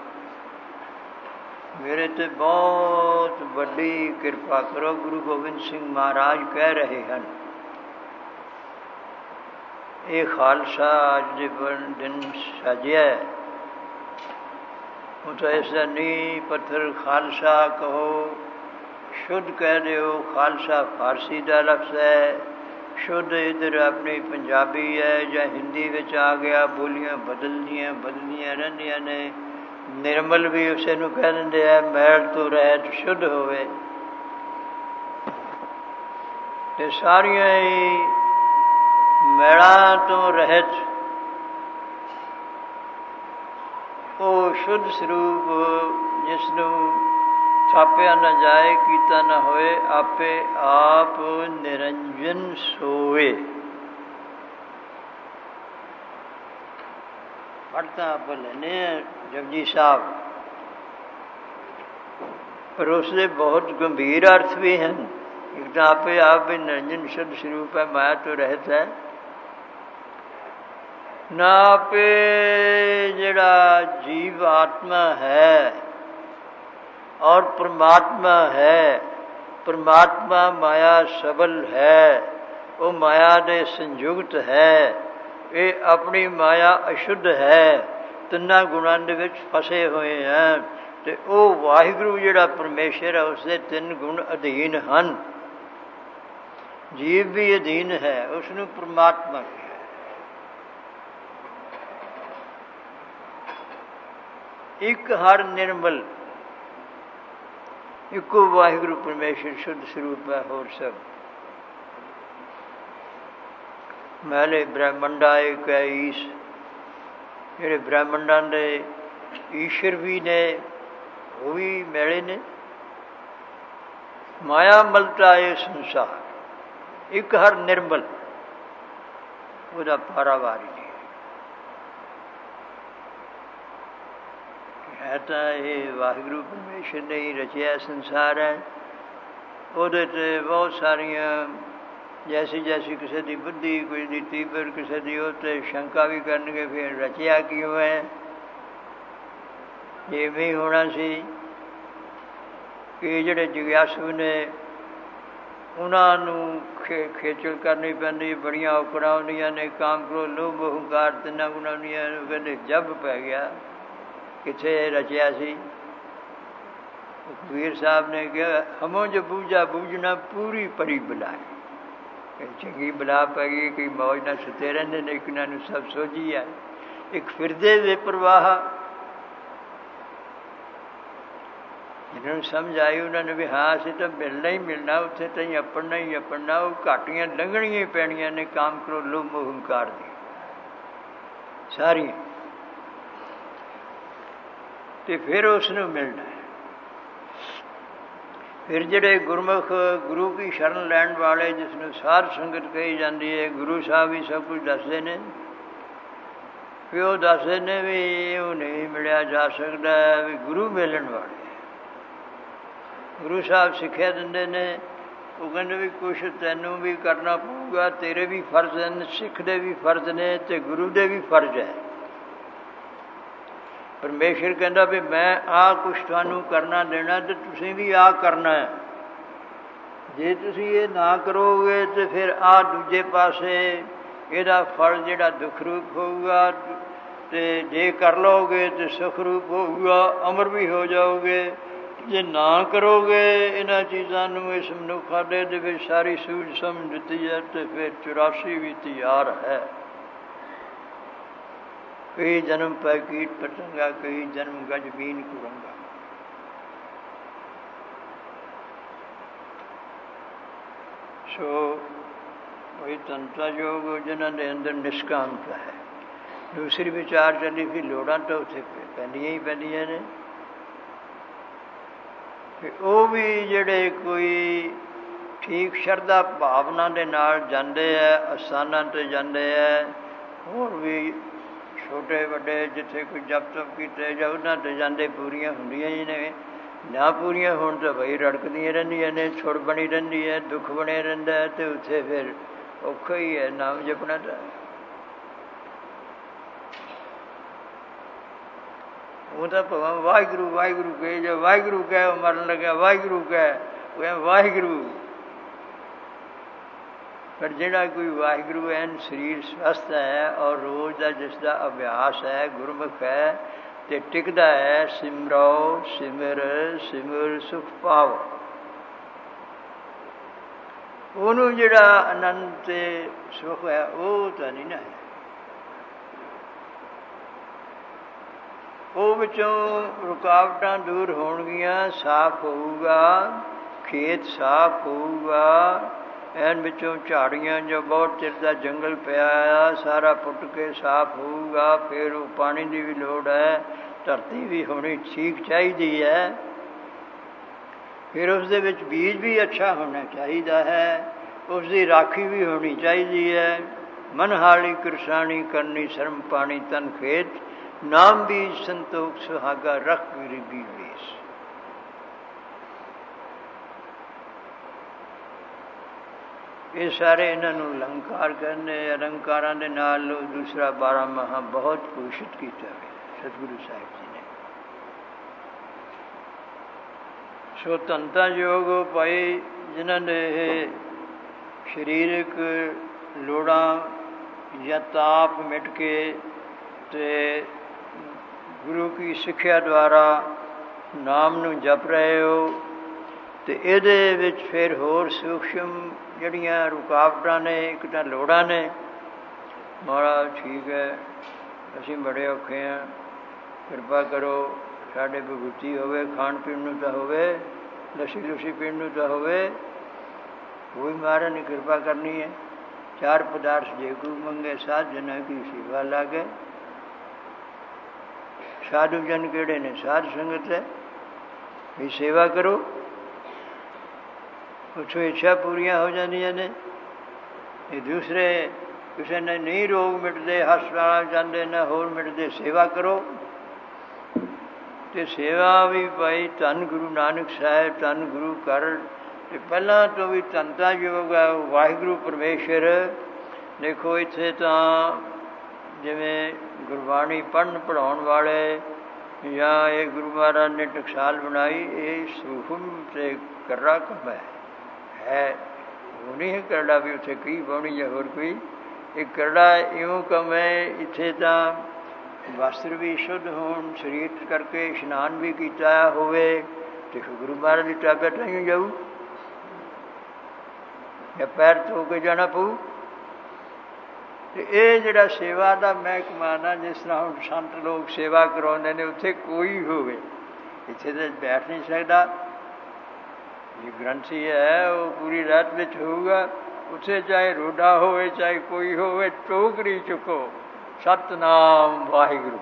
ਮੇਰੇ ਤੇ ਬਹੁਤ ਵੱਡੀ ਕਿਰਪਾ ਕਰੋ। ਗੁਰੂ ਗੋਬਿੰਦ ਸਿੰਘ ਮਹਾਰਾਜ ਕਹਿ ਰਹੇ ਹਨ। ਇਹ ਖਾਲਸਾ ਅੱਜ ਦੇ ਦਿਨ ਸਜਿਆ, ਉਹ ਤਾਂ ਇਸ ਦਾ ਨੀਂਹ ਪੱਥਰ ਖਾਲਸਾ ਕਹੋ, ਸ਼ੁੱਧ ਕਹਿ ਦਿਓ। ਖਾਲਸਾ ਫਾਰਸੀ ਦਾ ਲਫ਼ਜ਼ ਹੈ, ਸ਼ੁੱਧ ਇੱਧਰ ਆਪਣੀ ਪੰਜਾਬੀ ਹੈ ਜਾਂ ਹਿੰਦੀ ਵਿੱਚ ਆ ਗਿਆ। ਬੋਲੀਆਂ ਬਦਲਦੀਆਂ ਬਦਲਦੀਆਂ ਰਹਿੰਦੀਆਂ ਨੇ। ਨਿਰਮਲ ਵੀ ਉਸੇ ਨੂੰ ਕਹਿ ਦਿੰਦੇ ਆ, ਮੈਲ ਤੋਂ ਰਹਿਤ ਸ਼ੁੱਧ ਹੋਵੇ। ਤੇ ਸਾਰੀਆਂ ਹੀ ਮੈਲਾਂ ਤੋਂ ਰਹਿਤ ਉਹ ਸ਼ੁੱਧ ਸਰੂਪ ਜਿਸ ਨੂੰ ਥਾਪਿਆ ਨਾ ਜਾਏ, ਕੀਤਾ ਨਾ ਹੋਏ, ਆਪੇ ਆਪ ਨਿਰੰਜਨ ਸੋਏ। ਪੜ੍ਹਤਾ ਆਪਾਂ ਲੈਂਦੇ ਹਾਂ ਜਪਜੀ ਸਾਹਿਬ, ਪਰ ਉਸਦੇ ਬਹੁਤ ਗੰਭੀਰ ਅਰਥ ਵੀ ਹਨ। ਇੱਕ ਤਾਂ ਆਪੇ ਆਪ ਵੀ ਨਿਰੰਜਨ ਸ਼ੁੱਧ ਸਰੂਪ ਹੈ, ਮਾਇਆ ਤੋਂ ਰਹਿਤ ਹੈ। ਨਾ ਆਪੇ ਜਿਹੜਾ ਜੀਵ ਆਤਮਾ ਹੈ ਔਰ ਪਰਮਾਤਮਾ ਹੈ, ਪਰਮਾਤਮਾ ਮਾਇਆ ਸਬਲ ਹੈ, ਉਹ ਮਾਇਆ ਦੇ ਸੰਯੁਕਤ ਹੈ। ਇਹ ਆਪਣੀ ਮਾਇਆ ਅਸ਼ੁੱਧ ਹੈ, ਤਿੰਨਾਂ ਗੁਣਾਂ ਦੇ ਵਿੱਚ ਫਸੇ ਹੋਏ ਹੈ। ਤੇ ਉਹ ਵਾਹਿਗੁਰੂ ਜਿਹੜਾ ਪਰਮੇਸ਼ਰ ਹੈ ਉਸਦੇ ਤਿੰਨ ਗੁਣ ਅਧੀਨ ਹਨ। ਜੀਵ ਵੀ ਅਧੀਨ ਹੈ, ਉਸਨੂੰ ਪਰਮਾਤਮਾ ਕਿਹਾ। ਇੱਕ ਹਰ ਨਿਰਮਲ, ਇੱਕੋ ਵਾਹਿਗੁਰੂ ਪਰਮੇਸ਼ਰ ਸ਼ੁੱਧ ਸਰੂਪ ਹੈ। ਹੋਰ ਸਭ ਮੈਲੇ ਬ੍ਰਹਮੰਡਾ ਇੱਕ ਹੈ ਈਸ਼। ਜਿਹੜੇ ਬ੍ਰਹਮੰਡਾਂ ਦੇ ਈਸ਼ਰ ਵੀ ਨੇ ਉਹ ਵੀ ਮੈਲੇ ਨੇ। ਮਾਇਆ ਮਲਤਾ ਇਹ ਸੰਸਾਰ, ਇੱਕ ਹਰ ਨਿਰਮਲ, ਉਹਦਾ ਪਾਰਾਵਾਰੀ ਨਹੀਂ ਹੈ। ਤਾਂ ਇਹ ਵਾਹਿਗੁਰੂ ਪਰਮੇਸ਼ਰ ਨੇ ਹੀ ਰਚਿਆ ਸੰਸਾਰ ਹੈ। ਉਹਦੇ 'ਤੇ ਬਹੁਤ ਸਾਰੀਆਂ ਜੈਸੀ ਜੈਸੀ ਕਿਸੇ ਦੀ ਬੁੱਧੀ, ਕਿਸੇ ਦੀ ਤੀਬਰ, ਕਿਸੇ ਦੀ ਉਹ 'ਤੇ ਸ਼ੰਕਾ ਵੀ ਕਰਨਗੇ ਫਿਰ ਰਚਿਆ ਕਿਉਂ ਹੈ। ਇਵੇਂ ਹੀ ਹੋਣਾ ਸੀ ਕਿ ਜਿਹੜੇ ਜਿਗਿਆਸੂ ਨੇ ਉਹਨਾਂ ਨੂੰ ਖੇ ਖੇਚਲ ਕਰਨੀ ਪੈਂਦੀ, ਬੜੀਆਂ ਔਕੜਾਂ ਆਉਂਦੀਆਂ ਨੇ। ਕਾਮ, ਕ੍ਰੋਧ, ਲੋਭ, ਹੰਕਾਰ ਤਿੰਨਾਂ ਗੁਣਾਂ ਦੀਆਂ ਕਹਿੰਦੇ ਜੱਬ ਪੈ ਗਿਆ, ਕਿੱਥੇ ਰਚਿਆ ਸੀ। ਕਬੀਰ ਸਾਹਿਬ ਨੇ ਕਿਹਾ ਹਮੋ ਜੋ ਬੂਝਾ ਬੂਝਣਾ ਪੂਰੀ ਪਰੀ ਬੁਲਾਏ। ਚੰਗੀ ਬਲਾ ਪੈ ਗਈ, ਕਈ ਮੌਜ ਨਾਲ ਸੁੱਤੇ ਰਹਿੰਦੇ ਨੇ, ਇੱਕ ਇਹਨਾਂ ਨੂੰ ਸਭ ਸੋਝੀ ਹੈ। ਇੱਕ ਫਿਰਦੇ ਵੇ ਪ੍ਰਵਾਹ, ਜਿਹਨਾਂ ਨੂੰ ਸਮਝ ਆਈ ਉਹਨਾਂ ਨੇ ਵੀ ਹਾਂ ਅਸੀਂ ਤਾਂ ਮਿਲਣਾ ਹੀ ਮਿਲਣਾ, ਉੱਥੇ ਤਾਂ ਹੀ ਆਪਣਾ ਹੀ ਆਪਣਾ। ਉਹ ਘਾਟੀਆਂ ਲੰਘਣੀਆਂ ਹੀ ਪੈਣੀਆਂ ਨੇ ਕਾਮ, ਕ੍ਰੋਧ, ਲੋਭ, ਮੋਹ, ਹੰਕਾਰ ਦੀ ਸਾਰੀਆਂ, ਤੇ ਫਿਰ ਉਸ ਨੂੰ ਮਿਲਣਾ ਹੈ। ਫਿਰ ਜਿਹੜੇ ਗੁਰਮੁਖ ਗੁਰੂ ਕੀ ਸ਼ਰਨ ਲੈਣ ਵਾਲੇ, ਜਿਸ ਨੂੰ ਸਾਧ ਸੰਗਤ ਕਹੀ ਜਾਂਦੀ ਹੈ, ਗੁਰੂ ਸਾਹਿਬ ਵੀ ਸਭ ਕੁਝ ਦੱਸਦੇ ਨੇ। ਵੀ ਉਹ ਦੱਸਦੇ ਨੇ ਵੀ ਉਹ ਨਹੀਂ ਮਿਲਿਆ ਜਾ ਸਕਦਾ, ਵੀ ਗੁਰੂ ਮਿਲਣ ਵਾਲੇ। ਗੁਰੂ ਸਾਹਿਬ ਸਿੱਖਿਆ ਦਿੰਦੇ ਨੇ, ਉਹ ਕਹਿੰਦੇ ਵੀ ਕੁਛ ਤੈਨੂੰ ਵੀ ਕਰਨਾ ਪਊਗਾ, ਤੇਰੇ ਵੀ ਫਰਜ਼ ਹਨ, ਸਿੱਖ ਦੇ ਵੀ ਫਰਜ਼ ਨੇ ਅਤੇ ਗੁਰੂ ਦੇ ਵੀ ਫਰਜ਼ ਹੈ। ਪਰਮੇਸ਼ਰ ਕਹਿੰਦਾ ਵੀ ਮੈਂ ਆਹ ਕੁਛ ਤੁਹਾਨੂੰ ਕਰਨਾ ਦੇਣਾ ਅਤੇ ਤੁਸੀਂ ਵੀ ਆਹ ਕਰਨਾ ਹੈ। ਜੇ ਤੁਸੀਂ ਇਹ ਨਾ ਕਰੋਗੇ ਤਾਂ ਫਿਰ ਆਹ ਦੂਜੇ ਪਾਸੇ ਇਹਦਾ ਫਲ ਜਿਹੜਾ ਦੁੱਖ ਰੂਪ ਹੋਊਗਾ, ਅਤੇ ਜੇ ਕਰ ਲਓਗੇ ਤਾਂ ਸੁੱਖ ਰੂਪ ਹੋਊਗਾ, ਅਮਰ ਵੀ ਹੋ ਜਾਓਗੇ। ਜੇ ਨਾ ਕਰੋਗੇ ਇਹਨਾਂ ਚੀਜ਼ਾਂ ਨੂੰ, ਇਸ ਮਨੁੱਖਾਡੇ ਦੇ ਵਿੱਚ ਸਾਰੀ ਸੂਝ ਸਮਝ ਦਿੱਤੀ ਹੈ, ਤੇ ਫਿਰ ਚੁਰਾਸੀ ਵੀ ਤਿਆਰ ਹੈ। ਕਈ ਜਨਮ ਪੈ ਕੀਟ ਪਤੰਗਾ, ਕਈ ਜਨਮ ਗਜ ਬੀਨ ਕੁਰੰਗਾ। ਸੋ ਕੋਈ ਤੰਤਾ ਯੋਗ ਜਿਨ੍ਹਾਂ ਦੇ ਅੰਦਰ ਨਿਸ਼ਕਾਮਤਾ ਹੈ। ਦੂਸਰੀ ਵਿਚਾਰ ਚੱਲੀ ਵੀ ਲੋੜਾਂ ਤਾਂ ਉੱਥੇ ਪੈਂਦੀਆਂ ਹੀ ਪੈਂਦੀਆਂ ਨੇ, ਤੇ ਉਹ ਵੀ ਜਿਹੜੇ ਕੋਈ ਠੀਕ ਸ਼ਰਧਾ ਭਾਵਨਾ ਦੇ ਨਾਲ ਜਾਂਦੇ ਹੈ, ਅਸਥਾਨਾਂ 'ਤੇ ਜਾਂਦੇ ਹੈ, ਹੋਰ ਵੀ ਛੋਟੇ ਵੱਡੇ ਜਿੱਥੇ ਕੋਈ ਜਪ ਤਪ ਕੀਤੇ ਜਾਂ ਉਹਨਾਂ 'ਤੇ ਜਾਂਦੇ, ਪੂਰੀਆਂ ਹੁੰਦੀਆਂ ਹੀ ਨੇ। ਨਾ ਪੂਰੀਆਂ ਹੋਣ ਤਾਂ ਬਈ ਰੜਕਦੀਆਂ ਰਹਿੰਦੀਆਂ ਨੇ, ਛੁੜ ਬਣੀ ਰਹਿੰਦੀ ਹੈ, ਦੁੱਖ ਬਣਿਆ ਰਹਿੰਦਾ ਹੈ, ਅਤੇ ਉੱਥੇ ਫਿਰ ਔਖਾ ਹੀ ਹੈ ਨਾਮ ਜਪਣਾ ਤਾਂ। ਉਹ ਤਾਂ ਭਾਵੇਂ ਵਾਹਿਗੁਰੂ ਵਾਹਿਗੁਰੂ ਕਹੇ, ਜੇ ਵਾਹਿਗੁਰੂ ਕਹਿ ਉਹ ਮਰਨ ਲੱਗਿਆ ਵਾਹਿਗੁਰੂ ਕਹਿ, ਉਹ ਵਾਹਿਗੁਰੂ। ਪਰ ਜਿਹੜਾ ਕੋਈ ਵਾਹਿਗੁਰੂ ਐਨ ਸਰੀਰ ਸਵਸਥ ਹੈ ਔਰ ਰੋਜ਼ ਦਾ ਜਿਸ ਦਾ ਅਭਿਆਸ ਹੈ, ਗੁਰਮੁਖ ਹੈ ਅਤੇ ਟਿਕਦਾ ਹੈ, ਸਿਮਰੋ ਸਿਮਰ ਸਿਮਰ ਸੁਖ ਪਾਓ, ਉਹਨੂੰ ਜਿਹੜਾ ਆਨੰਦ ਅਤੇ ਸੁਖ ਹੈ ਉਹ ਤਾਂ ਨਹੀਂ ਨਾ ਹੈ। ਉਹ ਵਿੱਚੋਂ ਰੁਕਾਵਟਾਂ ਦੂਰ ਹੋਣਗੀਆਂ, ਸਾਫ਼ ਹੋਊਗਾ, ਖੇਤ ਸਾਫ਼ ਹੋਊਗਾ, ਐਨ ਵਿੱਚੋਂ ਝਾੜੀਆਂ ਜੋ ਬਹੁਤ ਚਿਰ ਦਾ ਜੰਗਲ ਪਿਆ ਆ ਸਾਰਾ ਪੁੱਟ ਕੇ ਸਾਫ਼ ਹੋਊਗਾ। ਫਿਰ ਉਹ ਪਾਣੀ ਦੀ ਵੀ ਲੋੜ ਹੈ, ਧਰਤੀ ਵੀ ਹੋਣੀ ਠੀਕ ਚਾਹੀਦੀ ਹੈ, ਫਿਰ ਉਸ ਦੇ ਵਿੱਚ ਬੀਜ ਵੀ ਅੱਛਾ ਹੋਣਾ ਚਾਹੀਦਾ ਹੈ, ਉਸ ਦੀ ਰਾਖੀ ਵੀ ਹੋਣੀ ਚਾਹੀਦੀ ਹੈ। ਮਨਹਾਲੀ ਕਿਰਸਾਣੀ ਕਰਨੀ ਸ਼ਰਮ ਪਾਣੀ ਤਨ ਖੇਤ, ਨਾਮ ਬੀਜ ਸੰਤੋਖ ਸੁਹਾਗਾ ਰੱਖ ਗਰੀਬੀ ਵੇਸ। ਇਹ ਸਾਰੇ ਇਹਨਾਂ ਨੂੰ ਅਲੰਕਾਰ ਕਹਿੰਦੇ। ਅਲੰਕਾਰਾਂ ਦੇ ਨਾਲ ਦੂਸਰਾ ਬਾਰਾਂ ਮਹਾ ਬਹੁਤ ਭੂਸ਼ਿਤ ਕੀਤਾ ਗਿਆ ਸਤਿਗੁਰੂ ਸਾਹਿਬ ਜੀ ਨੇ। ਸੋ ਧੰਤਾ ਯੋਗ ਭਾਈ ਜਿਨ੍ਹਾਂ ਦੇ ਇਹ ਸਰੀਰਕ ਲੋੜਾਂ ਜਾਂ ਤਾਪ ਮਿਟ ਕੇ ਅਤੇ ਗੁਰੂ ਕੀ ਸਿੱਖਿਆ ਦੁਆਰਾ ਨਾਮ ਨੂੰ ਜਪ ਰਹੇ ਹੋ, ਅਤੇ ਇਹਦੇ ਵਿੱਚ ਫਿਰ ਹੋਰ ਸੂਖਸ਼ਮ ਜਿਹੜੀਆਂ ਰੁਕਾਵਟਾਂ ਨੇ, ਇੱਕ ਤਾਂ ਲੋੜਾਂ ਨੇ। ਮਹਾਰਾਜ ਠੀਕ ਹੈ, ਅਸੀਂ ਬੜੇ ਔਖੇ ਹਾਂ, ਕਿਰਪਾ ਕਰੋ ਸਾਡੇ ਵਿਭੂਤੀ ਹੋਵੇ, ਖਾਣ ਪੀਣ ਨੂੰ ਤਾਂ ਹੋਵੇ, ਲੱਸੀ ਲੁੱਸੀ ਪੀਣ ਨੂੰ ਤਾਂ ਹੋਵੇ, ਉਹ ਵੀ ਮਹਾਰਾਜ ਨੇ ਕਿਰਪਾ ਕਰਨੀ ਹੈ। ਚਾਰ ਪਦਾਰਥ ਜੇ ਕੋਈ ਮੰਗੇ ਸਾਧ ਜਨਾਂ ਕੀ ਸੇਵਾ ਲਾਗੇ। ਸਾਧੂ ਜਨ ਕਿਹੜੇ ਨੇ? ਸਾਧ ਸੰਗਤ ਹੈ, ਵੀ ਸੇਵਾ ਕਰੋ, ਉੱਥੋਂ ਇੱਛਾ ਪੂਰੀਆਂ ਹੋ ਜਾਂਦੀਆਂ ਨੇ। ਇਹ ਦੂਸਰੇ ਕਿਸੇ ਨੇ ਨਹੀਂ ਰੋਗ ਮਿਟਦੇ, ਹਸਪਤਾਲ ਜਾਂਦੇ ਨਾ ਹੋਰ ਮਿਟਦੇ, ਸੇਵਾ ਕਰੋ। ਅਤੇ ਸੇਵਾ ਵੀ ਭਾਈ ਧੰਨ ਗੁਰੂ ਨਾਨਕ ਸਾਹਿਬ, ਧੰਨ ਗੁਰੂ ਘਰ, ਅਤੇ ਪਹਿਲਾਂ ਤੋਂ ਵੀ ਧੰਨਤਾ ਯੋਗ ਹੈ ਵਾਹਿਗੁਰੂ ਪਰਮੇਸ਼ਰ। ਦੇਖੋ ਇੱਥੇ ਤਾਂ ਜਿਵੇਂ ਗੁਰਬਾਣੀ ਪੜ੍ਹਨ ਪੜ੍ਹਾਉਣ ਵਾਲੇ ਜਾਂ ਇਹ ਗੁਰੂ ਮਹਾਰਾਜ ਨੇ ਟਕਸਾਲ ਬਣਾਈ, ਇਹ ਸੂਖਮ ਅਤੇ ਕਰੜਾ ਕੰਮ ਹੈ ਹੈ ਉਹ ਨਹੀਂ ਹੈ ਕਰੜਾ ਵੀ ਉੱਥੇ ਕਹੀ ਪਾਉਣੀ ਜਾਂ ਹੋਰ ਕੋਈ। ਇਹ ਕਰੜਾ ਇਉਂ ਕੰਮ ਹੈ, ਇੱਥੇ ਤਾਂ ਵਸਤਰ ਵੀ ਸ਼ੁੱਧ ਹੋਣ, ਸਰੀਰ ਕਰਕੇ ਇਸ਼ਨਾਨ ਵੀ ਕੀਤਾ ਹੋਵੇ, ਅਤੇ ਗੁਰੂ ਮਹਾਰਾਜ ਦੀ ਟਾਬਿਆ ਤਾਈਂ ਜਾਊ ਜਾਂ ਪੈਰ ਧੋ ਕੇ ਜਾਣਾ ਪਊ। ਅਤੇ ਇਹ ਜਿਹੜਾ ਸੇਵਾ ਦਾ ਮਹਿਕਮਾ ਨਾ, ਜਿਸ ਤਰ੍ਹਾਂ ਹੁਣ ਸੰਤ ਲੋਕ ਸੇਵਾ ਕਰਾਉਂਦੇ ਨੇ, ਉੱਥੇ ਕੋਈ ਹੋਵੇ, ਇੱਥੇ ਤਾਂ ਬੈਠ ਨਹੀਂ ਸਕਦਾ। ਜੇ ਗ੍ਰੰਥੀ ਹੈ ਉਹ ਪੂਰੀ ਰਾਤ ਵਿੱਚ ਹੋਊਗਾ, ਉੱਥੇ ਚਾਹੇ ਰੋਡਾ ਹੋਵੇ ਚਾਹੇ ਕੋਈ ਹੋਵੇ, ਟੋਕਰੀ ਚੁੱਕੋ ਸਤਿਨਾਮ ਵਾਹਿਗੁਰੂ,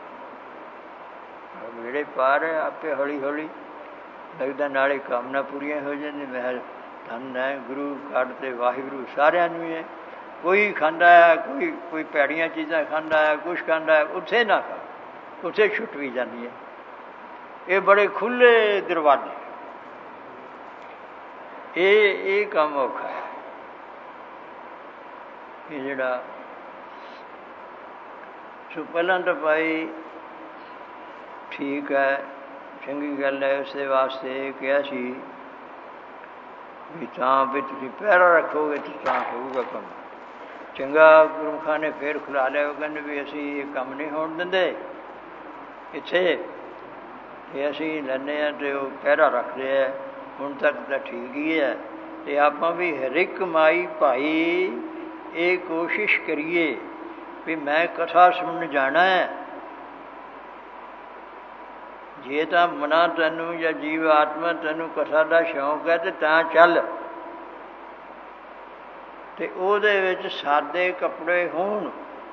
ਜਿਹੜੇ ਪਾਰ ਹੈ ਆਪੇ ਹੌਲੀ ਹੌਲੀ ਲੱਗਦਾ, ਨਾਲੇ ਕਾਮਨਾ ਪੂਰੀਆਂ ਹੋ ਜਾਂਦੀਆਂ। ਮੈਂ ਧੰਨ ਹੈ ਗੁਰੂ ਘਰ ਅਤੇ ਵਾਹਿਗੁਰੂ ਸਾਰਿਆਂ ਨੂੰ ਹੈ। ਕੋਈ ਖਾਂਦਾ ਹੈ, ਕੋਈ ਕੋਈ ਭੈੜੀਆਂ ਚੀਜ਼ਾਂ ਖਾਂਦਾ ਹੈ, ਕੁਛ ਖਾਂਦਾ ਹੈ, ਉੱਥੇ ਨਾ ਖਾ, ਉੱਥੇ ਛੁੱਟ ਵੀ ਜਾਂਦੀ ਹੈ। ਇਹ ਬੜੇ ਖੁੱਲ੍ਹੇ ਦਰਵਾਜ਼ੇ, ਇਹ ਇਹ ਕੰਮ ਔਖਾ ਹੈ। ਇਹ ਜਿਹੜਾ ਸੋ ਪਹਿਲਾਂ ਤਾਂ ਭਾਈ ਠੀਕ ਹੈ, ਚੰਗੀ ਗੱਲ ਹੈ, ਉਸਦੇ ਵਾਸਤੇ ਕਿਹਾ ਸੀ ਵੀ ਤਾਂ ਵੀ ਤੁਸੀਂ ਪਹਿਰਾ ਰੱਖੋਗੇ ਤਾਂ ਹੋਊਗਾ ਕੰਮ ਚੰਗਾ। ਗੁਰਮੁਖਾਂ ਨੇ ਫੇਰ ਖੁਲਾ ਲਿਆ, ਉਹ ਕਹਿੰਦੇ ਵੀ ਅਸੀਂ ਇਹ ਕੰਮ ਨਹੀਂ ਹੋਣ ਦਿੰਦੇ ਇੱਥੇ, ਇਹ ਅਸੀਂ ਲੈਂਦੇ ਹਾਂ ਅਤੇ ਉਹ ਪਹਿਰਾ ਰੱਖਦੇ ਹੈ। ਹੁਣ ਤੱਕ ਤਾਂ ਠੀਕ ਹੀ ਹੈ। ਅਤੇ ਆਪਾਂ ਵੀ ਹਰ ਇੱਕ ਮਾਈ ਭਾਈ ਇਹ ਕੋਸ਼ਿਸ਼ ਕਰੀਏ ਵੀ ਮੈਂ ਕਥਾ ਸੁਣਨ ਜਾਣਾ ਹੈ। ਜੇ ਤਾਂ ਮਨਾਂ ਤੈਨੂੰ ਜਾਂ ਜੀਵ ਆਤਮਾ ਤੈਨੂੰ ਕਥਾ ਦਾ ਸ਼ੌਂਕ ਹੈ ਅਤੇ ਤਾਂ ਚੱਲ। ਅਤੇ ਉਹਦੇ ਵਿੱਚ ਸਾਦੇ ਕੱਪੜੇ ਹੋਣ,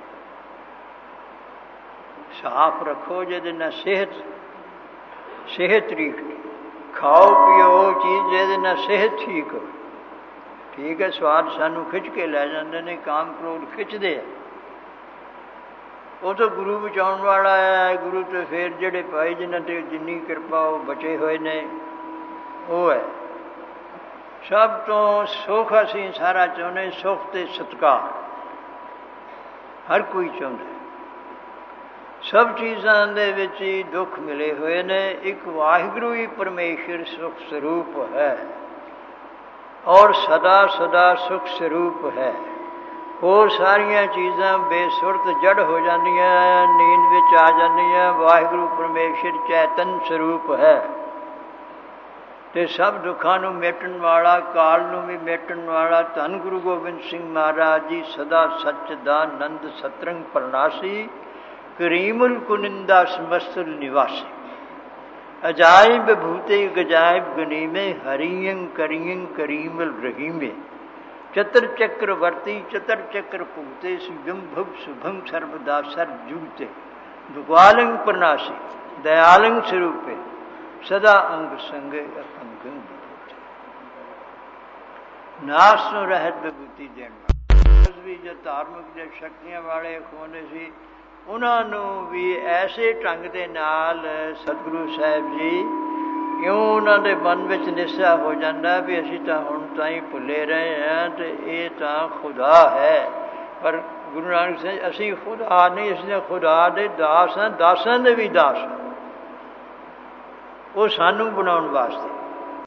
ਸਾਫ ਰੱਖੋ ਜਿਹਦੇ ਨਾਲ ਸਿਹਤ ਸਿਹਤ ਠੀਕ, ਖਾਓ ਪੀਓ ਉਹ ਚੀਜ਼ ਜਿਹਦੇ ਨਾਲ ਸਿਹਤ ਠੀਕ ਹੋ। ਠੀਕ ਹੈ, ਸਵਾਦ ਸਾਨੂੰ ਖਿੱਚ ਕੇ ਲੈ ਜਾਂਦੇ ਨੇ, ਕਾਮ ਕ੍ਰੋਧ ਖਿੱਚਦੇ ਆ। ਉਹ ਤਾਂ ਗੁਰੂ ਬਚਾਉਣ ਵਾਲਾ ਹੈ। ਗੁਰੂ ਤੋਂ ਫਿਰ ਜਿਹੜੇ ਭਾਈ ਜਿਨ੍ਹਾਂ 'ਤੇ ਜਿੰਨੀ ਕਿਰਪਾ ਉਹ ਬਚੇ ਹੋਏ ਨੇ ਉਹ ਹੈ। ਸਭ ਤੋਂ ਸੁੱਖ ਅਸੀਂ ਸਾਰਾ ਚਾਹੁੰਦੇ, ਸੁੱਖ ਅਤੇ ਸਤਿਕਾਰ ਹਰ ਕੋਈ ਚਾਹੁੰਦਾ। ਸਭ ਚੀਜ਼ਾਂ ਦੇ ਵਿੱਚ ਹੀ ਦੁੱਖ ਮਿਲੇ ਹੋਏ ਨੇ। ਇੱਕ ਵਾਹਿਗੁਰੂ ਹੀ ਪਰਮੇਸ਼ਰ ਸੁਖ ਸਰੂਪ ਹੈ ਔਰ ਸਦਾ ਸਦਾ ਸੁਖ ਸਰੂਪ ਹੈ। ਹੋਰ ਸਾਰੀਆਂ ਚੀਜ਼ਾਂ ਬੇਸੁਰਤ ਜੜ ਹੋ ਜਾਂਦੀਆਂ, ਨੀਂਦ ਵਿੱਚ ਆ ਜਾਂਦੀਆਂ। ਵਾਹਿਗੁਰੂ ਪਰਮੇਸ਼ਰ ਚੈਤਨ ਸਰੂਪ ਹੈ ਅਤੇ ਸਭ ਦੁੱਖਾਂ ਨੂੰ ਮੇਟਣ ਵਾਲਾ, ਕਾਲ ਨੂੰ ਵੀ ਮੇਟਣ ਵਾਲਾ। ਧੰਨ ਗੁਰੂ ਗੋਬਿੰਦ ਸਿੰਘ ਮਹਾਰਾਜ ਜੀ ਸਦਾ ਸੱਚ ਦਾ ਨੰਦ ਸਤਰੰਗ ਪਰਨਾਸੀ, ਕਰੀਮੁਲ ਕੁਨਿੰਦਾ ਸਮਸਤੁਲ ਨਿਵਾਸੀ। ਅਜਾਇਬ ਭੂਤੇ ਗਜਾਇਬ ਗਨੀਮੇ, ਹਰੀਯੰ ਕਰੀਯੰ ਕਰੀਮੁਲ ਰਹੀਮੇ। ਚਤਰ ਚੱਕਰ ਵਰਤੀ ਚਤਰ ਚੱਕਰ ਭੂਤੇ, ਸੁਜਮ ਭੁਗ ਸੁਭੰ ਸਰਬਦਾ ਸਰ ਜੂਤੇ। ਦੁਗਾਲੰਗ ਪਰਨਾਸੀ ਦਇਆਲੰਗ ਸਰੂਪੇ, ਸਦਾ ਅੰਗ ਸੰਗੇ ਅਪੰਗੰ ਵਿਭੂਤੇ। ਨਾਸ ਨੂੰ ਰਹਿਤ ਵਿਭੂਤੀ ਦੇਣ ਵਾਲਾ ਵੀ ਜੋ ਧਾਰਮਿਕ ਜੇ ਸ਼ਕਤੀਆਂ ਵਾਲੇ ਖੋਨੇ ਸੀ, ਉਹਨਾਂ ਨੂੰ ਵੀ ਐਸੇ ਢੰਗ ਦੇ ਨਾਲ ਸਤਿਗੁਰੂ ਸਾਹਿਬ ਜੀ ਕਿਉਂ ਉਹਨਾਂ ਦੇ ਮਨ ਵਿੱਚ ਨਿਸ਼ਚਾ ਹੋ ਜਾਂਦਾ ਵੀ ਅਸੀਂ ਤਾਂ ਹੁਣ ਤਾਂ ਹੀ ਭੁੱਲੇ ਰਹੇ ਹਾਂ ਅਤੇ ਇਹ ਤਾਂ ਖੁਦਾ ਹੈ। ਪਰ ਗੁਰੂ ਨਾਨਕ ਸਾਹਿਬ ਅਸੀਂ ਖੁਦਾ ਨਹੀਂ, ਅਸੀਂ ਖੁਦਾ ਦੇ ਦਾਸ ਹਾਂ, ਦਾਸਾਂ ਦੇ ਵੀ ਦਾਸ ਹਾਂ। ਉਹ ਸਾਨੂੰ ਬਣਾਉਣ ਵਾਸਤੇ